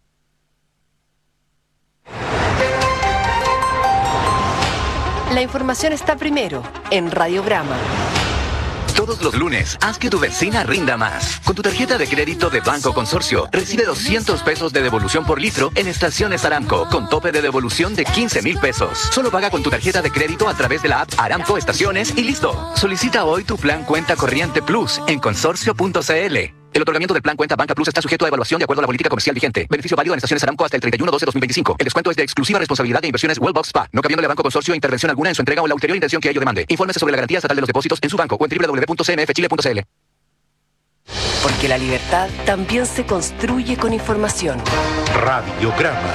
La información está primero en Radiograma. Todos los lunes, haz que tu benzina rinda más. Con tu tarjeta de crédito de Banco Consorcio, recibe doscientos pesos de devolución por litro en estaciones Aramco, con tope de devolución de quince mil pesos. Solo paga con tu tarjeta de crédito a través de la app Aramco Estaciones y listo. Solicita hoy tu plan Cuenta Corriente Plus en consorcio punto c l. El otorgamiento del plan Cuenta Banca Plus está sujeto a evaluación de acuerdo a la política comercial vigente. Beneficio válido en estaciones Aramco hasta el treinta y uno de doce de dos mil veinticinco. El descuento es de exclusiva responsabilidad de Inversiones Wellbox Spa, no cabiéndole a Banco Consorcio intervención alguna en su entrega o en la ulterior intención que ello demande. Infórmese sobre la garantía estatal de los depósitos en su banco o en w w w punto c m f chile punto c l. Porque la libertad también se construye con información. Radiograma.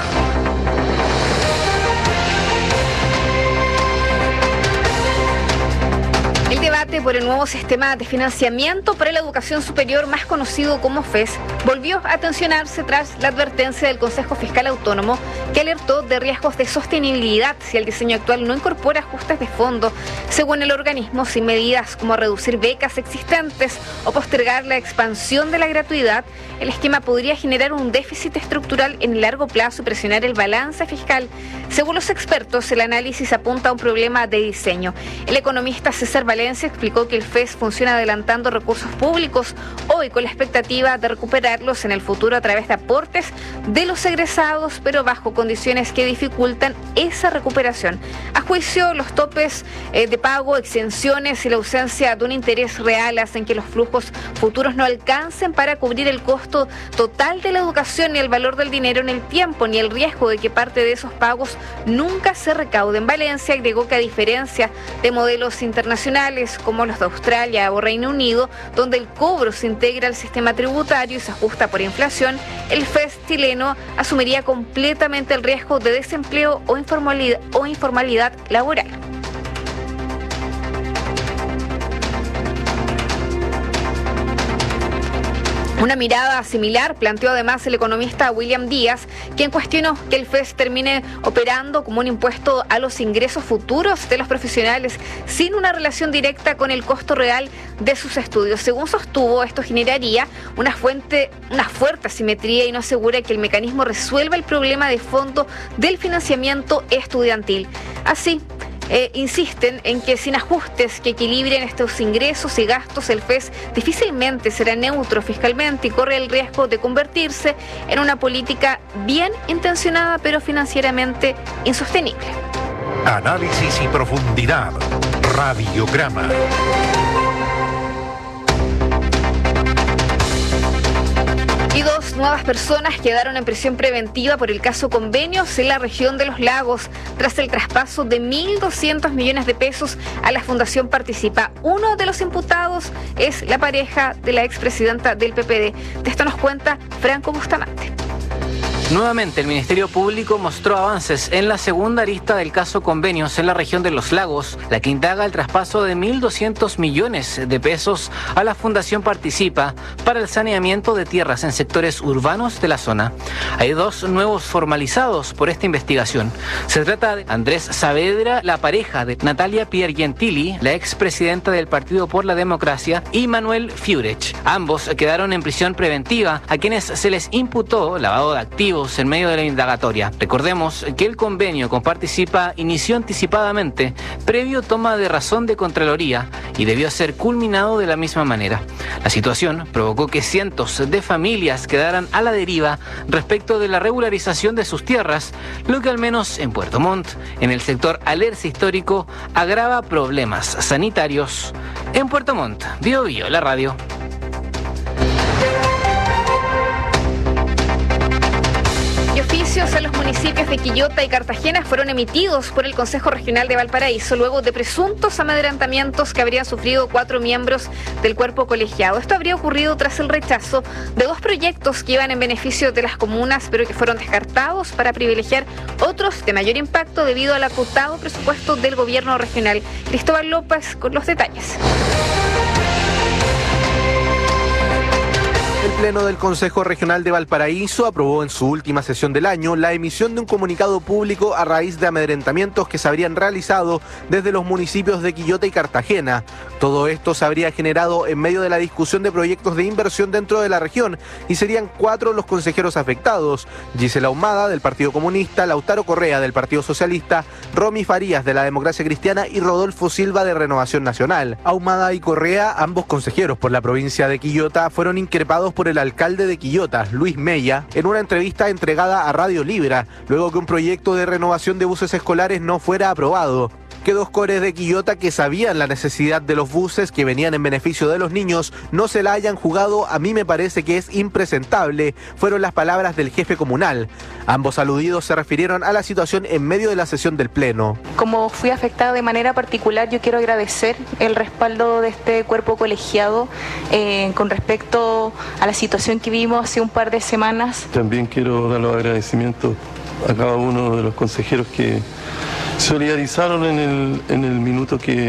El debate debate por el nuevo sistema de financiamiento para la educación superior, más conocido como F E S, volvió a tensionarse tras la advertencia del Consejo Fiscal Autónomo, que alertó de riesgos de sostenibilidad si el diseño actual no incorpora ajustes de fondo. Según el organismo, sin medidas como reducir becas existentes o postergar la expansión de la gratuidad, el esquema podría generar un déficit estructural en el largo plazo y presionar el balance fiscal. Según los expertos, el análisis apunta a un problema de diseño. El economista César Valencia explicó que el F E S funciona adelantando recursos públicos hoy con la expectativa de recuperarlos en el futuro a través de aportes de los egresados, pero bajo condiciones que dificultan esa recuperación. A juicio, los topes eh, de pago, exenciones y la ausencia de un interés real hacen que los flujos futuros no alcancen para cubrir el costo total de la educación, ni el valor del dinero en el tiempo, ni el riesgo de que parte de esos pagos nunca se recauden. Valencia agregó que, a diferencia de modelos internacionales como los de Australia o Reino Unido, donde el cobro se integra al sistema tributario y se ajusta por inflación, el F E S chileno asumiría completamente el riesgo de desempleo o informalidad, o informalidad laboral. Una mirada similar planteó además el economista William Díaz, quien cuestionó que el F E S termine operando como un impuesto a los ingresos futuros de los profesionales sin una relación directa con el costo real de sus estudios. Según sostuvo, esto generaría una, fuente, una fuerte asimetría y no asegura que el mecanismo resuelva el problema de fondo del financiamiento estudiantil. Así, Eh, insisten en que sin ajustes que equilibren estos ingresos y gastos, el F E S difícilmente será neutro fiscalmente y corre el riesgo de convertirse en una política bien intencionada pero financieramente insostenible. Análisis y profundidad. Radiograma. Y dos nuevas personas quedaron en prisión preventiva por el caso Convenios en la región de Los Lagos, tras el traspaso de mil doscientos millones de pesos a la Fundación Participa. Uno de los imputados es la pareja de la expresidenta del P P D. De esto nos cuenta Franco Bustamante. Nuevamente, el Ministerio Público mostró avances en la segunda arista del caso Convenios en la región de Los Lagos, la que indaga el traspaso de mil doscientos millones de pesos a la Fundación Participa para el saneamiento de tierras en sectores urbanos de la zona. Hay dos nuevos formalizados por esta investigación. Se trata de Andrés Saavedra, la pareja de Natalia Piergentili, la expresidenta del Partido por la Democracia, y Manuel Fiurech. Ambos quedaron en prisión preventiva, a quienes se les imputó lavado de activos en medio de la indagatoria. Recordemos que el convenio con Participa inició anticipadamente, previo toma de razón de Contraloría, y debió ser culminado de la misma manera. La situación provocó que cientos de familias quedaran a la deriva respecto de la regularización de sus tierras, lo que al menos en Puerto Montt, en el sector Alerce histórico, agrava problemas sanitarios. En Puerto Montt, Bio Bio, la radio. Y oficios a los municipios de Quillota y Cartagena fueron emitidos por el Consejo Regional de Valparaíso luego de presuntos amedrentamientos que habrían sufrido cuatro miembros del cuerpo colegiado. Esto habría ocurrido tras el rechazo de dos proyectos que iban en beneficio de las comunas, pero que fueron descartados para privilegiar otros de mayor impacto debido al acotado presupuesto del gobierno regional. Cristóbal López con los detalles. El Pleno del Consejo Regional de Valparaíso aprobó en su última sesión del año la emisión de un comunicado público a raíz de amedrentamientos que se habrían realizado desde los municipios de Quillota y Cartagena. Todo esto se habría generado en medio de la discusión de proyectos de inversión dentro de la región y serían cuatro los consejeros afectados: Gisela Ahumada del Partido Comunista, Lautaro Correa del Partido Socialista, Romy Farías de la Democracia Cristiana y Rodolfo Silva de Renovación Nacional. Ahumada y Correa, ambos consejeros por la provincia de Quillota, fueron increpados por el alcalde de Quillota, Luis Mella, en una entrevista entregada a Radio Libra, luego que un proyecto de renovación de buses escolares no fuera aprobado. Que dos cores de Quillota, que sabían la necesidad de los buses que venían en beneficio de los niños, no se la hayan jugado, a mí me parece que es impresentable, fueron las palabras del jefe comunal. Ambos aludidos se refirieron a la situación en medio de la sesión del Pleno. Como fui afectada de manera particular, yo quiero agradecer el respaldo de este cuerpo colegiado eh, con respecto a la situación que vimos hace un par de semanas. También quiero dar los agradecimientos a cada uno de los consejeros que solidarizaron en el, en el minuto que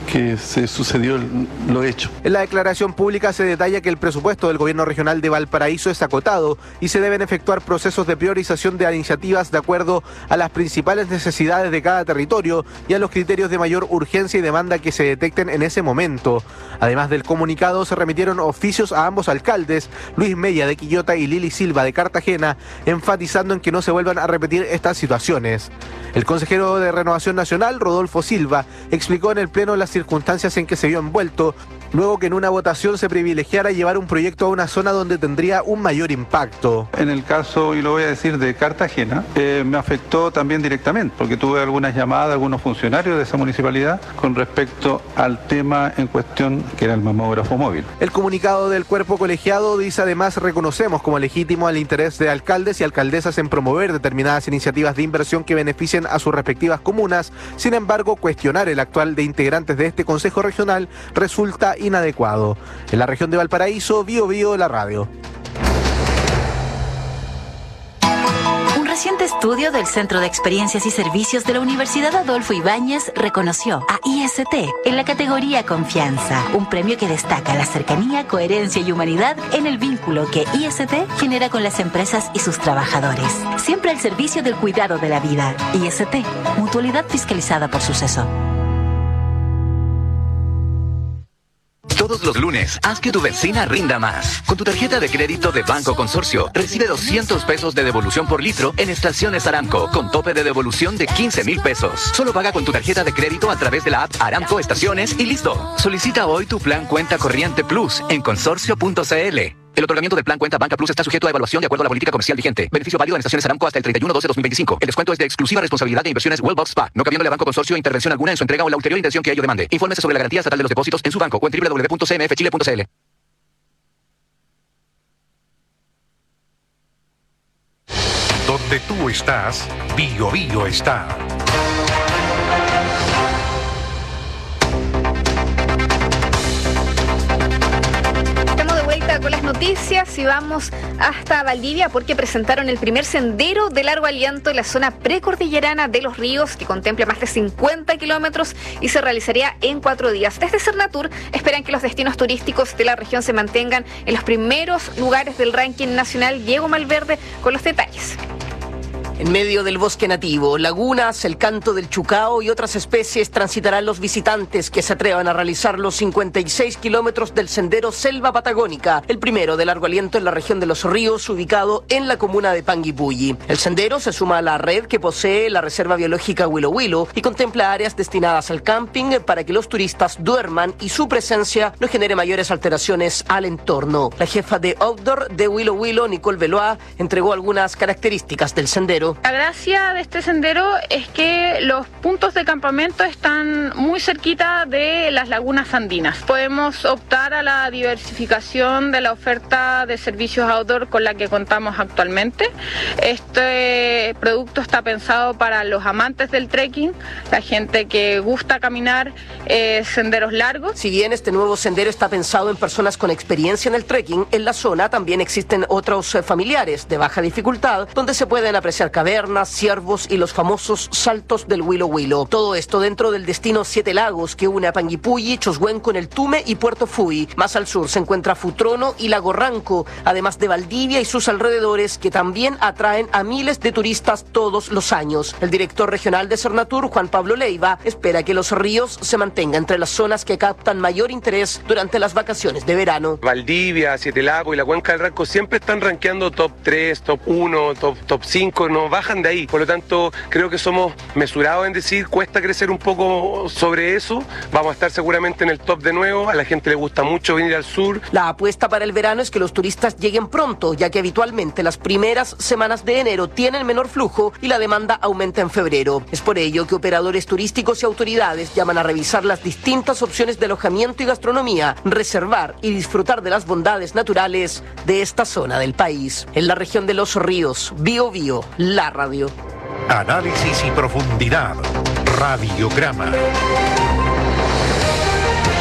que se sucedió lo hecho. En la declaración pública se detalla que el presupuesto del gobierno regional de Valparaíso es acotado y se deben efectuar procesos de priorización de iniciativas de acuerdo a las principales necesidades de cada territorio y a los criterios de mayor urgencia y demanda que se detecten en ese momento. Además del comunicado, se remitieron oficios a ambos alcaldes, Luis Mella de Quillota y Lili Silva de Cartagena, enfatizando en que no se vuelvan a repetir estas situaciones. El consejero de Renovación Nacional, Rodolfo Silva, explicó en el Pleno las circunstancias en que se vio envuelto, luego que en una votación se privilegiara llevar un proyecto a una zona donde tendría un mayor impacto. En el caso, y lo voy a decir, de Cartagena, eh, me afectó también directamente, porque tuve algunas llamadas de algunos funcionarios de esa municipalidad con respecto al tema en cuestión, que era el mamógrafo móvil. El comunicado del cuerpo colegiado dice además: reconocemos como legítimo el interés de alcaldes y alcaldesas en promover determinadas iniciativas de inversión que beneficien a sus respectivas comunas. Sin embargo, cuestionar el actual de integrantes de este Consejo Regional resulta inadecuado. En la región de Valparaíso, Bio Bio, la radio. Un reciente estudio del Centro de Experiencias y Servicios de la Universidad Adolfo Ibáñez reconoció a I S T en la categoría Confianza, un premio que destaca la cercanía, coherencia y humanidad en el vínculo que I S T genera con las empresas y sus trabajadores. Siempre al servicio del cuidado de la vida. I S T, mutualidad fiscalizada por Suceso. Todos los lunes, haz que tu benzina rinda más. Con tu tarjeta de crédito de Banco Consorcio, recibe doscientos pesos de devolución por litro en estaciones Aramco, con tope de devolución de quince mil pesos. Solo paga con tu tarjeta de crédito a través de la app Aramco Estaciones y listo. Solicita hoy tu plan Cuenta Corriente Plus en consorcio punto c l. El otorgamiento del plan Cuenta Banca Plus está sujeto a evaluación de acuerdo a la política comercial vigente. Beneficio válido en estaciones Aramco hasta el treinta y uno de doce de dos mil veinticinco. El descuento es de exclusiva responsabilidad de Inversiones Wellbox S P A, no cabiéndole a Banco Consorcio intervención alguna en su entrega o la ulterior intención que ello demande. Infórmese sobre la garantía estatal de los depósitos en su banco o en doble u doble u doble u punto c m f chile punto c l. Donde tú estás, Bio Bio está. Con las noticias y vamos hasta Valdivia porque presentaron el primer sendero de largo aliento en la zona precordillerana de Los Ríos, que contempla más de cincuenta kilómetros y se realizaría en cuatro días. Desde Cernatur esperan que los destinos turísticos de la región se mantengan en los primeros lugares del ranking nacional. Diego Malverde con los detalles. En medio del bosque nativo, lagunas, el canto del chucao y otras especies transitarán los visitantes que se atrevan a realizar los cincuenta y seis kilómetros del sendero Selva Patagónica, el primero de largo aliento en la región de Los Ríos, ubicado en la comuna de Panguipulli. El sendero se suma a la red que posee la Reserva Biológica Huilo Huilo y contempla áreas destinadas al camping para que los turistas duerman y su presencia no genere mayores alteraciones al entorno. La jefa de Outdoor de Huilo Huilo, Nicole Veloa, entregó algunas características del sendero. La gracia de este sendero es que los puntos de campamento están muy cerquita de las lagunas andinas. Podemos optar a la diversificación de la oferta de servicios outdoor con la que contamos actualmente. Este producto está pensado para los amantes del trekking, la gente que gusta caminar eh, senderos largos. Si bien este nuevo sendero está pensado en personas con experiencia en el trekking, en la zona también existen otros eh, familiares de baja dificultad donde se pueden apreciar cavernas, ciervos y los famosos saltos del Huilo Huilo. Todo esto dentro del destino Siete Lagos que une a Panguipulli, Choshuén con el Tume y Puerto Fui. Más al sur se encuentra Futrono y Lago Ranco, además de Valdivia y sus alrededores que también atraen a miles de turistas todos los años. El director regional de Cernatur, Juan Pablo Leiva, espera que Los Ríos se mantenga entre las zonas que captan mayor interés durante las vacaciones de verano. Valdivia, Siete Lagos y la Cuenca del Ranco siempre están rankeando top tres, top uno, top, top cinco, no bajan de ahí. Por lo tanto, creo que somos mesurados en decir, cuesta crecer un poco sobre eso. Vamos a estar seguramente en el top de nuevo. A la gente le gusta mucho venir al sur. La apuesta para el verano es que los turistas lleguen pronto, ya que habitualmente las primeras semanas de enero tienen menor flujo y la demanda aumenta en febrero. Es por ello que operadores turísticos y autoridades llaman a revisar las distintas opciones de alojamiento y gastronomía, reservar y disfrutar de las bondades naturales de esta zona del país. En la región de Los Ríos, Bio Bio, la radio. Análisis y profundidad. Radiograma.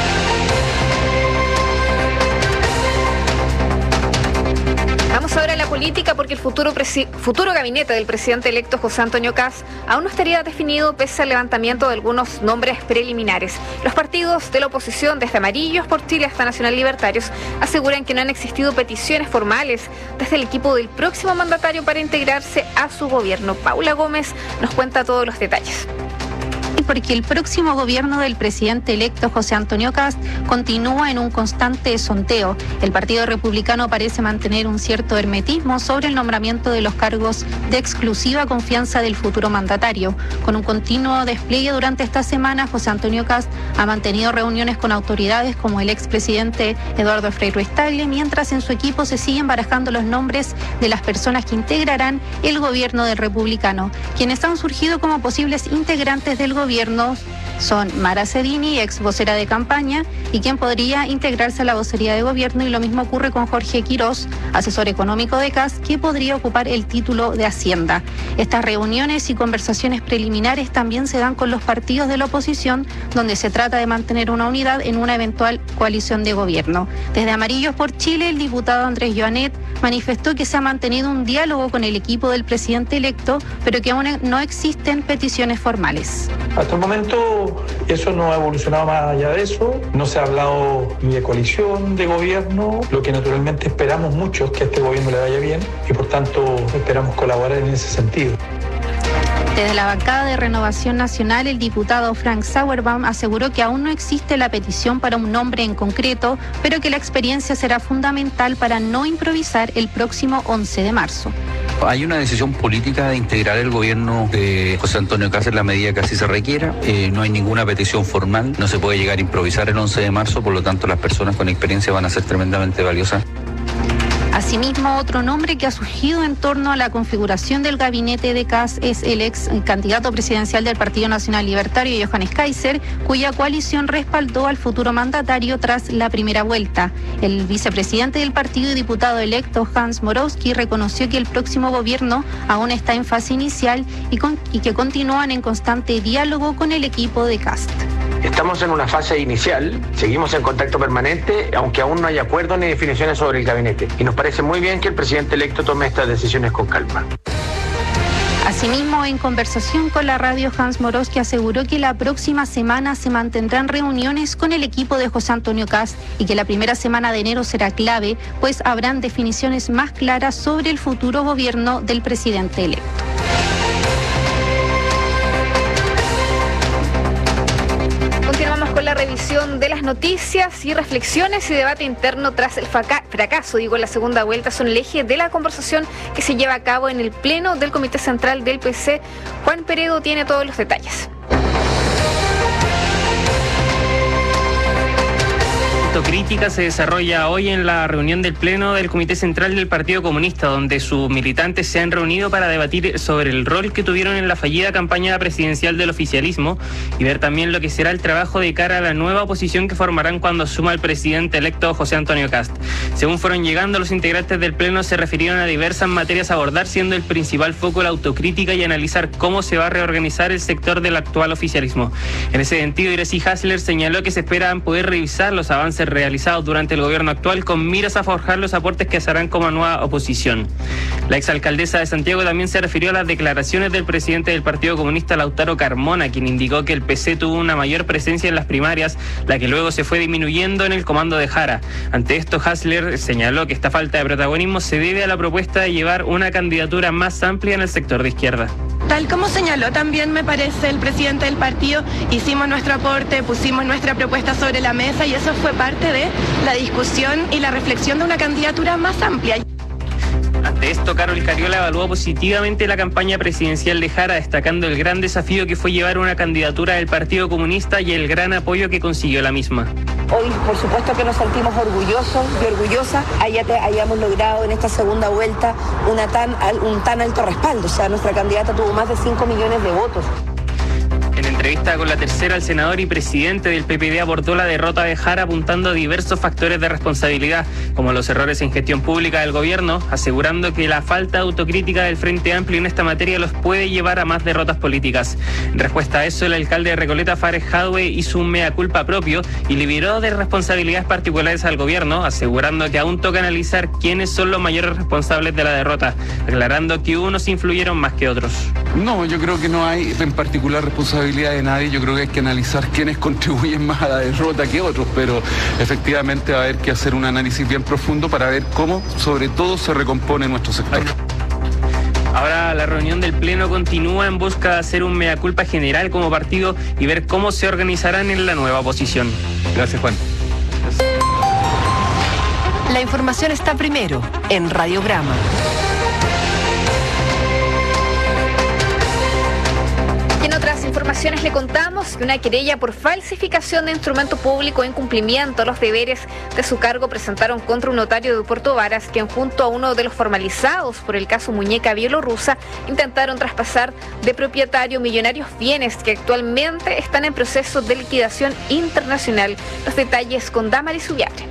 Vamos ahora a la política porque el futuro, futuro gabinete del presidente electo José Antonio Kast aún no estaría definido pese al levantamiento de algunos nombres preliminares. Los partidos de la oposición, desde Amarillos por Chile hasta Nacional Libertarios, aseguran que no han existido peticiones formales desde el equipo del próximo mandatario para integrarse a su gobierno. Paula Gómez nos cuenta todos los detalles. Porque el próximo gobierno del presidente electo José Antonio Kast continúa en un constante sondeo. El Partido Republicano parece mantener un cierto hermetismo sobre el nombramiento de los cargos de exclusiva confianza del futuro mandatario. Con un continuo despliegue durante esta semana, José Antonio Kast ha mantenido reuniones con autoridades como el expresidente Eduardo Frei Ruiz-Tagle, mientras en su equipo se siguen barajando los nombres de las personas que integrarán el gobierno del Republicano. Quienes han surgido como posibles integrantes del gobierno son Mara Cedini, ex vocera de campaña, y quien podría integrarse a la vocería de gobierno, y lo mismo ocurre con Jorge Quirós, asesor económico de Kast, que podría ocupar el título de Hacienda. Estas reuniones y conversaciones preliminares también se dan con los partidos de la oposición, donde se trata de mantener una unidad en una eventual coalición de gobierno. Desde Amarillos por Chile, el diputado Andrés Joanet manifestó que se ha mantenido un diálogo con el equipo del presidente electo, pero que aún no existen peticiones formales. Hasta el momento eso no ha evolucionado más allá de eso, no se ha hablado ni de coalición de gobierno, lo que naturalmente esperamos mucho es que a este gobierno le vaya bien y por tanto esperamos colaborar en ese sentido. Desde la bancada de Renovación Nacional, el diputado Frank Sauerbaum aseguró que aún no existe la petición para un nombre en concreto, pero que la experiencia será fundamental para no improvisar el próximo once de marzo. Hay una decisión política de integrar el gobierno de José Antonio Kast en la medida que así se requiera. Eh, no hay ninguna petición formal, no se puede llegar a improvisar el once de marzo, por lo tanto las personas con experiencia van a ser tremendamente valiosas. Asimismo, otro nombre que ha surgido en torno a la configuración del gabinete de Kast es el ex candidato presidencial del Partido Nacional Libertario, Johannes Kaiser, cuya coalición respaldó al futuro mandatario tras la primera vuelta. El vicepresidente del partido y diputado electo, Hans Morowski, reconoció que el próximo gobierno aún está en fase inicial y, con, y que continúan en constante diálogo con el equipo de Kast. Estamos en una fase inicial, seguimos en contacto permanente, aunque aún no hay acuerdos ni definiciones sobre el gabinete. Y nos parece muy bien que el presidente electo tome estas decisiones con calma. Asimismo, en conversación con la radio, Hans Morowski aseguró que la próxima semana se mantendrán reuniones con el equipo de José Antonio Kast y que la primera semana de enero será clave, pues habrán definiciones más claras sobre el futuro gobierno del presidente electo. Continuamos con la revisión de las noticias y reflexiones y debate interno tras el fracaso, digo, en la segunda vuelta son el eje de la conversación que se lleva a cabo en el Pleno del Comité Central del P C. Juan Peredo tiene todos los detalles. Autocrítica se desarrolla hoy en la reunión del Pleno del Comité Central del Partido Comunista, donde sus militantes se han reunido para debatir sobre el rol que tuvieron en la fallida campaña presidencial del oficialismo y ver también lo que será el trabajo de cara a la nueva oposición que formarán cuando asuma el presidente electo José Antonio Kast. Según fueron llegando, los integrantes del Pleno se refirieron a diversas materias a abordar, siendo el principal foco la autocrítica y analizar cómo se va a reorganizar el sector del actual oficialismo. En ese sentido, Iresi Hasler señaló que se esperan poder revisar los avances realizados durante el gobierno actual con miras a forjar los aportes que se harán como nueva oposición. La exalcaldesa de Santiago también se refirió a las declaraciones del presidente del Partido Comunista, Lautaro Carmona, quien indicó que el P C tuvo una mayor presencia en las primarias, la que luego se fue disminuyendo en el comando de Jara. Ante esto, Hasler señaló que esta falta de protagonismo se debe a la propuesta de llevar una candidatura más amplia en el sector de izquierda. Tal como señaló también, me parece, el presidente del partido, hicimos nuestro aporte, pusimos nuestra propuesta sobre la mesa y eso fue parte de la discusión y la reflexión de una candidatura más amplia. Ante esto, Carol Cariola evaluó positivamente la campaña presidencial de Jara, destacando el gran desafío que fue llevar una candidatura del Partido Comunista y el gran apoyo que consiguió la misma. Hoy, por supuesto que nos sentimos orgullosos y orgullosas, hayamos logrado en esta segunda vuelta una tan, un tan alto respaldo. O sea, nuestra candidata tuvo más de cinco millones de votos. En entrevista con La Tercera, el senador y presidente del P P D abordó la derrota de Jara apuntando a diversos factores de responsabilidad, como los errores en gestión pública del gobierno, asegurando que la falta de autocrítica del Frente Amplio en esta materia los puede llevar a más derrotas políticas. En respuesta a eso, el alcalde de Recoleta, Fares Jadwe, hizo un mea culpa propio y liberó de responsabilidades particulares al gobierno, asegurando que aún toca analizar quiénes son los mayores responsables de la derrota, aclarando que unos influyeron más que otros. No, yo creo que no hay en particular responsabilidad de nadie. Yo creo que hay que analizar quiénes contribuyen más a la derrota que otros, pero efectivamente va a haber que hacer un análisis bien profundo para ver cómo, sobre todo, se recompone nuestro sector. Ahora la reunión del Pleno continúa en busca de hacer un mea culpa general como partido y ver cómo se organizarán en la nueva oposición. Gracias, Juan. La información está primero en Radiograma. En otras informaciones le contamos que una querella por falsificación de instrumento público e incumplimiento a los deberes de su cargo presentaron contra un notario de Puerto Varas, quien junto a uno de los formalizados por el caso Muñeca Bielorrusa intentaron traspasar de propietario millonarios bienes que actualmente están en proceso de liquidación internacional. Los detalles con Damaris Ubiare.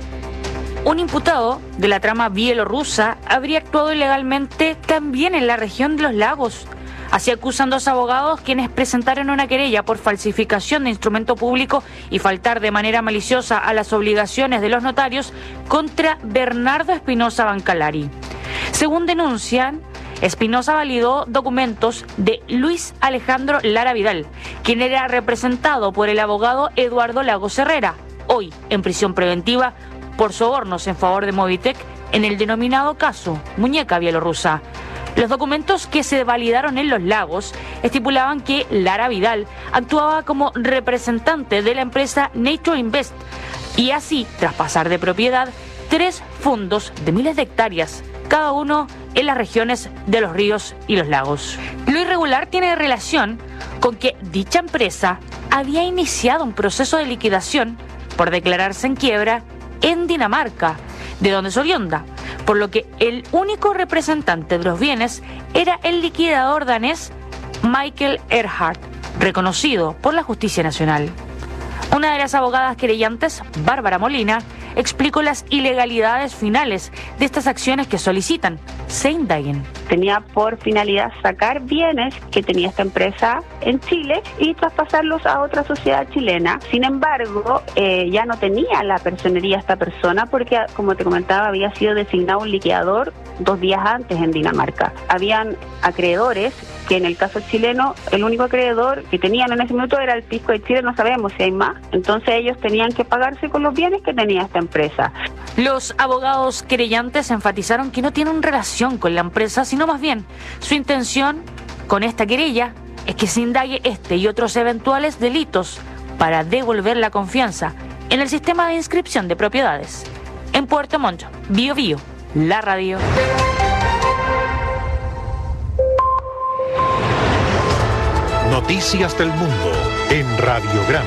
Un imputado de la trama bielorrusa habría actuado ilegalmente también en la región de los lagos. Así acusan dos abogados quienes presentaron una querella por falsificación de instrumento público y faltar de manera maliciosa a las obligaciones de los notarios contra Bernardo Espinosa Bancalari. Según denuncian, Espinosa validó documentos de Luis Alejandro Lara Vidal, quien era representado por el abogado Eduardo Lagos Herrera, hoy en prisión preventiva por sobornos en favor de Movitec en el denominado caso Muñeca Bielorrusa. Los documentos que se validaron en Los Lagos estipulaban que Lara Vidal actuaba como representante de la empresa Nature Invest y así traspasar de propiedad tres fondos de miles de hectáreas, cada uno en las regiones de los ríos y los lagos. Lo irregular tiene relación con que dicha empresa había iniciado un proceso de liquidación por declararse en quiebra en Dinamarca, de donde es oriunda, por lo que el único representante de los bienes era el liquidador danés Michael Erhardt, reconocido por la Justicia Nacional. Una de las abogadas querellantes, Bárbara Molina, explicó las ilegalidades finales de estas acciones que solicitan se indaguen. Tenía por finalidad sacar bienes que tenía esta empresa en Chile y traspasarlos a otra sociedad chilena. Sin embargo, eh, ya no tenía la personería esta persona porque, como te comentaba, había sido designado un liquidador dos días antes en Dinamarca. Habían acreedores que en el caso chileno, el único acreedor que tenían en ese minuto era el Fisco de Chile, no sabemos si hay más. Entonces ellos tenían que pagarse con los bienes que tenía esta empresa. Los abogados querellantes enfatizaron que no tienen relación con la empresa, sino más bien su intención con esta querella es que se indague este y otros eventuales delitos para devolver la confianza en el sistema de inscripción de propiedades. En Puerto Montt, Bio Bio, la radio. Noticias del mundo en Radiograma.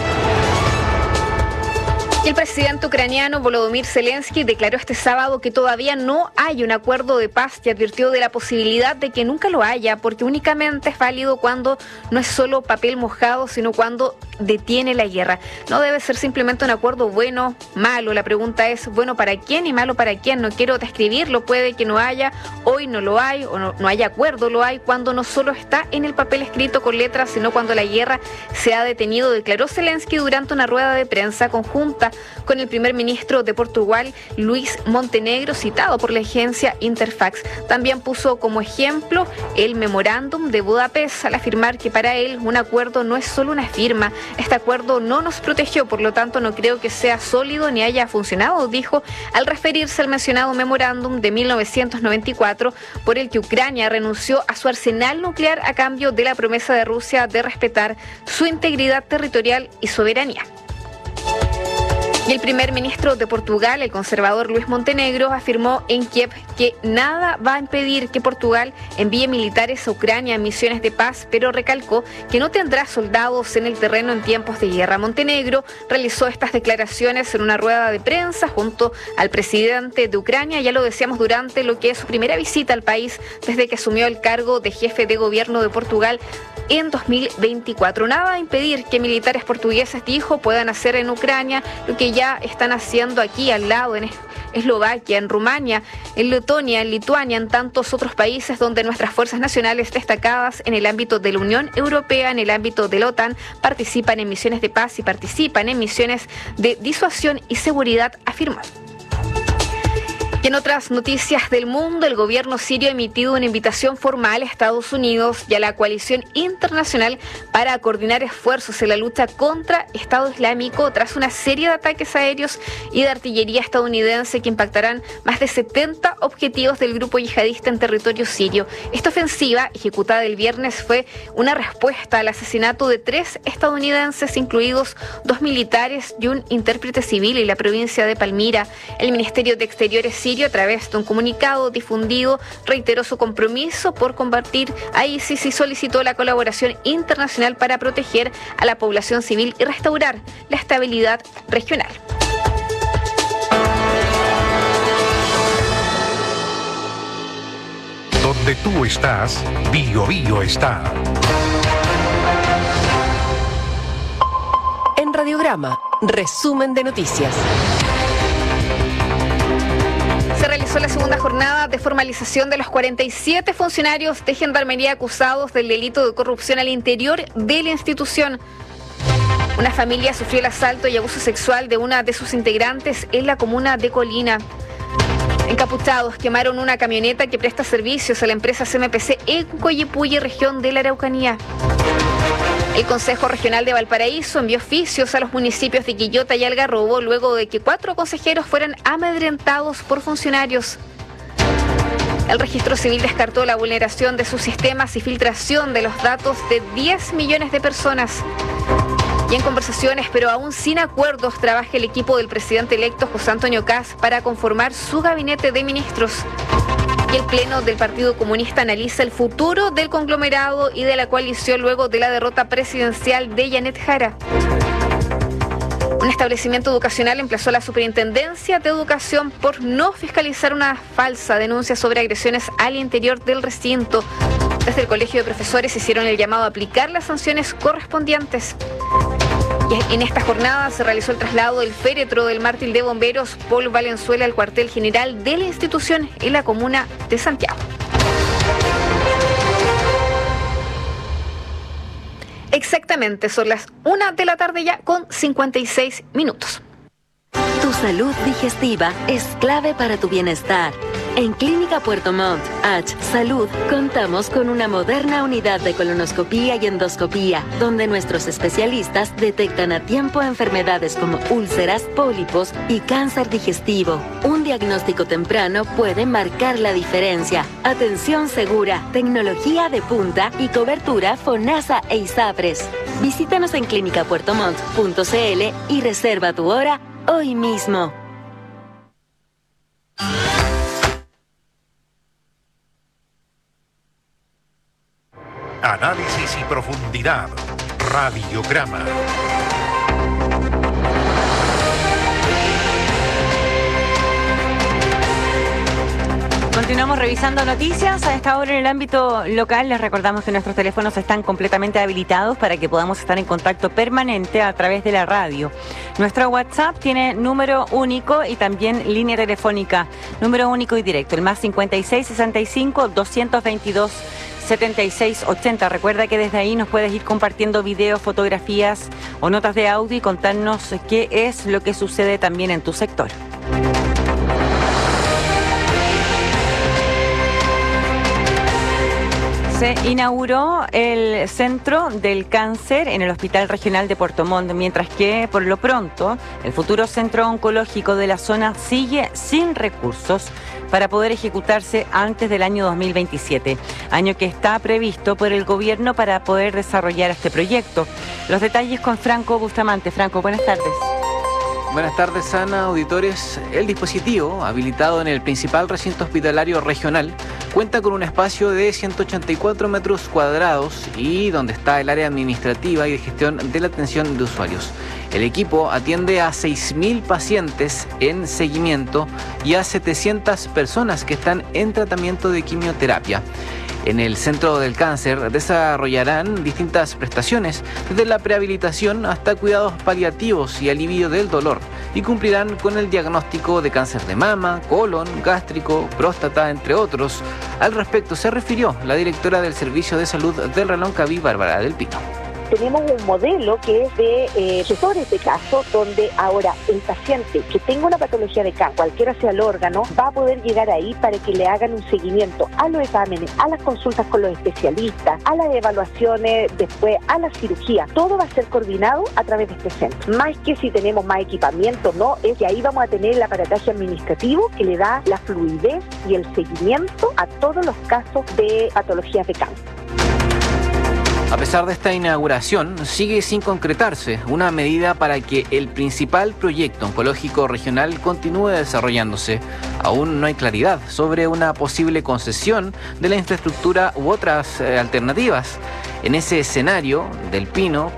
El presidente ucraniano Volodymyr Zelensky declaró este sábado que todavía no hay un acuerdo de paz y advirtió de la posibilidad de que nunca lo haya, porque únicamente es válido cuando no es solo papel mojado, sino cuando detiene la guerra. No debe ser simplemente un acuerdo bueno, malo. La pregunta es, bueno para quién y malo para quién. No quiero describirlo, puede que no haya, hoy no lo hay, o no, no haya acuerdo, lo hay cuando no solo está en el papel escrito con letras, sino cuando la guerra se ha detenido, declaró Zelensky durante una rueda de prensa conjunta con el primer ministro de Portugal, Luis Montenegro, citado por la agencia Interfax. También puso como ejemplo el memorándum de Budapest al afirmar que para él un acuerdo no es solo una firma. Este acuerdo no nos protegió, por lo tanto no creo que sea sólido ni haya funcionado, dijo al referirse al mencionado memorándum de mil novecientos noventa y cuatro por el que Ucrania renunció a su arsenal nuclear a cambio de la promesa de Rusia de respetar su integridad territorial y soberanía. Y el primer ministro de Portugal, el conservador Luis Montenegro, afirmó en Kiev que nada va a impedir que Portugal envíe militares a Ucrania en misiones de paz, pero recalcó que no tendrá soldados en el terreno en tiempos de guerra. Montenegro realizó estas declaraciones en una rueda de prensa junto al presidente de Ucrania, ya lo decíamos, durante lo que es su primera visita al país desde que asumió el cargo de jefe de gobierno de Portugal en dos mil veinticuatro. Nada va a impedir que militares portugueses, dijo, puedan hacer en Ucrania lo que ya están haciendo aquí al lado, en Eslovaquia, en Rumania, en Letonia, en Lituania, en tantos otros países donde nuestras fuerzas nacionales destacadas en el ámbito de la Unión Europea, en el ámbito de la OTAN, participan en misiones de paz y participan en misiones de disuasión y seguridad, afirmó. Y en otras noticias del mundo, el gobierno sirio ha emitido una invitación formal a Estados Unidos y a la coalición internacional para coordinar esfuerzos en la lucha contra Estado Islámico tras una serie de ataques aéreos y de artillería estadounidense que impactarán más de setenta objetivos del grupo yihadista en territorio sirio. Esta ofensiva, ejecutada el viernes, fue una respuesta al asesinato de tres estadounidenses, incluidos dos militares y un intérprete civil en la provincia de Palmira. El Ministerio de Exteriores sirio, a través de un comunicado difundido, reiteró su compromiso por combatir a ISIS y solicitó la colaboración internacional para proteger a la población civil y restaurar la estabilidad regional. Donde tú estás, Bio Bio está. En Radiograma, resumen de noticias. Se realizó la segunda jornada de formalización de los cuarenta y siete funcionarios de Gendarmería acusados del delito de corrupción al interior de la institución. Una familia sufrió el asalto y abuso sexual de una de sus integrantes en la comuna de Colina. Encapuchados quemaron una camioneta que presta servicios a la empresa C M P C en Coyipulli, región de la Araucanía. El Consejo Regional de Valparaíso envió oficios a los municipios de Quillota y Algarrobo luego de que cuatro consejeros fueran amedrentados por funcionarios. El Registro Civil descartó la vulneración de sus sistemas y filtración de los datos de diez millones de personas. Y en conversaciones, pero aún sin acuerdos, trabaja el equipo del presidente electo José Antonio Kast para conformar su gabinete de ministros. Y el Pleno del Partido Comunista analiza el futuro del conglomerado y de la coalición luego de la derrota presidencial de Janet Jara. Un establecimiento educacional emplazó a la Superintendencia de Educación por no fiscalizar una falsa denuncia sobre agresiones al interior del recinto. Desde el Colegio de Profesores hicieron el llamado a aplicar las sanciones correspondientes. Y en esta jornada se realizó el traslado del féretro del mártir de bomberos Paul Valenzuela al cuartel general de la institución en la comuna de Santiago. Exactamente, son las una de la tarde ya con cincuenta y seis minutos. Tu salud digestiva es clave para tu bienestar. En Clínica Puerto Montt, H Salud, contamos con una moderna unidad de colonoscopía y endoscopía, donde nuestros especialistas detectan a tiempo enfermedades como úlceras, pólipos y cáncer digestivo. Un diagnóstico temprano puede marcar la diferencia. Atención segura, tecnología de punta y cobertura FONASA e ISAPRES. Visítanos en clínica puerto montt punto c l y reserva tu hora hoy mismo. Análisis y profundidad. Radiograma. Continuamos revisando noticias. A esta hora en el ámbito local les recordamos que nuestros teléfonos están completamente habilitados para que podamos estar en contacto permanente a través de la radio. Nuestro WhatsApp tiene número único y también línea telefónica, número único y directo, el más cincuenta y seis sesenta y cinco doscientos veintidós setenta y seis ochenta. Recuerda que desde ahí nos puedes ir compartiendo videos, fotografías o notas de audio y contarnos qué es lo que sucede también en tu sector. Se inauguró el Centro del Cáncer en el Hospital Regional de Puerto Montt, mientras que, por lo pronto, el futuro Centro Oncológico de la zona sigue sin recursos para poder ejecutarse antes del año dos mil veintisiete, año que está previsto por el gobierno para poder desarrollar este proyecto. Los detalles con Franco Bustamante. Franco, buenas tardes. Buenas tardes, Ana, auditores. El dispositivo, habilitado en el principal recinto hospitalario regional, cuenta con un espacio de ciento ochenta y cuatro metros cuadrados y donde está el área administrativa y de gestión de la atención de usuarios. El equipo atiende a seis mil pacientes en seguimiento y a setecientas personas que están en tratamiento de quimioterapia. En el Centro del Cáncer desarrollarán distintas prestaciones, desde la prehabilitación hasta cuidados paliativos y alivio del dolor, y cumplirán con el diagnóstico de cáncer de mama, colon, gástrico, próstata, entre otros. Al respecto se refirió la directora del Servicio de Salud del Reloncaví, Bárbara del Pino. Tenemos un modelo que es de eh, gestores de caso, donde ahora el paciente que tenga una patología de cáncer, cualquiera sea el órgano, va a poder llegar ahí para que le hagan un seguimiento a los exámenes, a las consultas con los especialistas, a las evaluaciones, después a la cirugía. Todo va a ser coordinado a través de este centro. Más que si tenemos más equipamiento, no, es que ahí vamos a tener el aparataje administrativo que le da la fluidez y el seguimiento a todos los casos de patologías de cáncer. A pesar de esta inauguración, sigue sin concretarse una medida para que el principal proyecto oncológico regional continúe desarrollándose. Aún no hay claridad sobre una posible concesión de la infraestructura u otras eh, alternativas. En ese escenario, Del Pino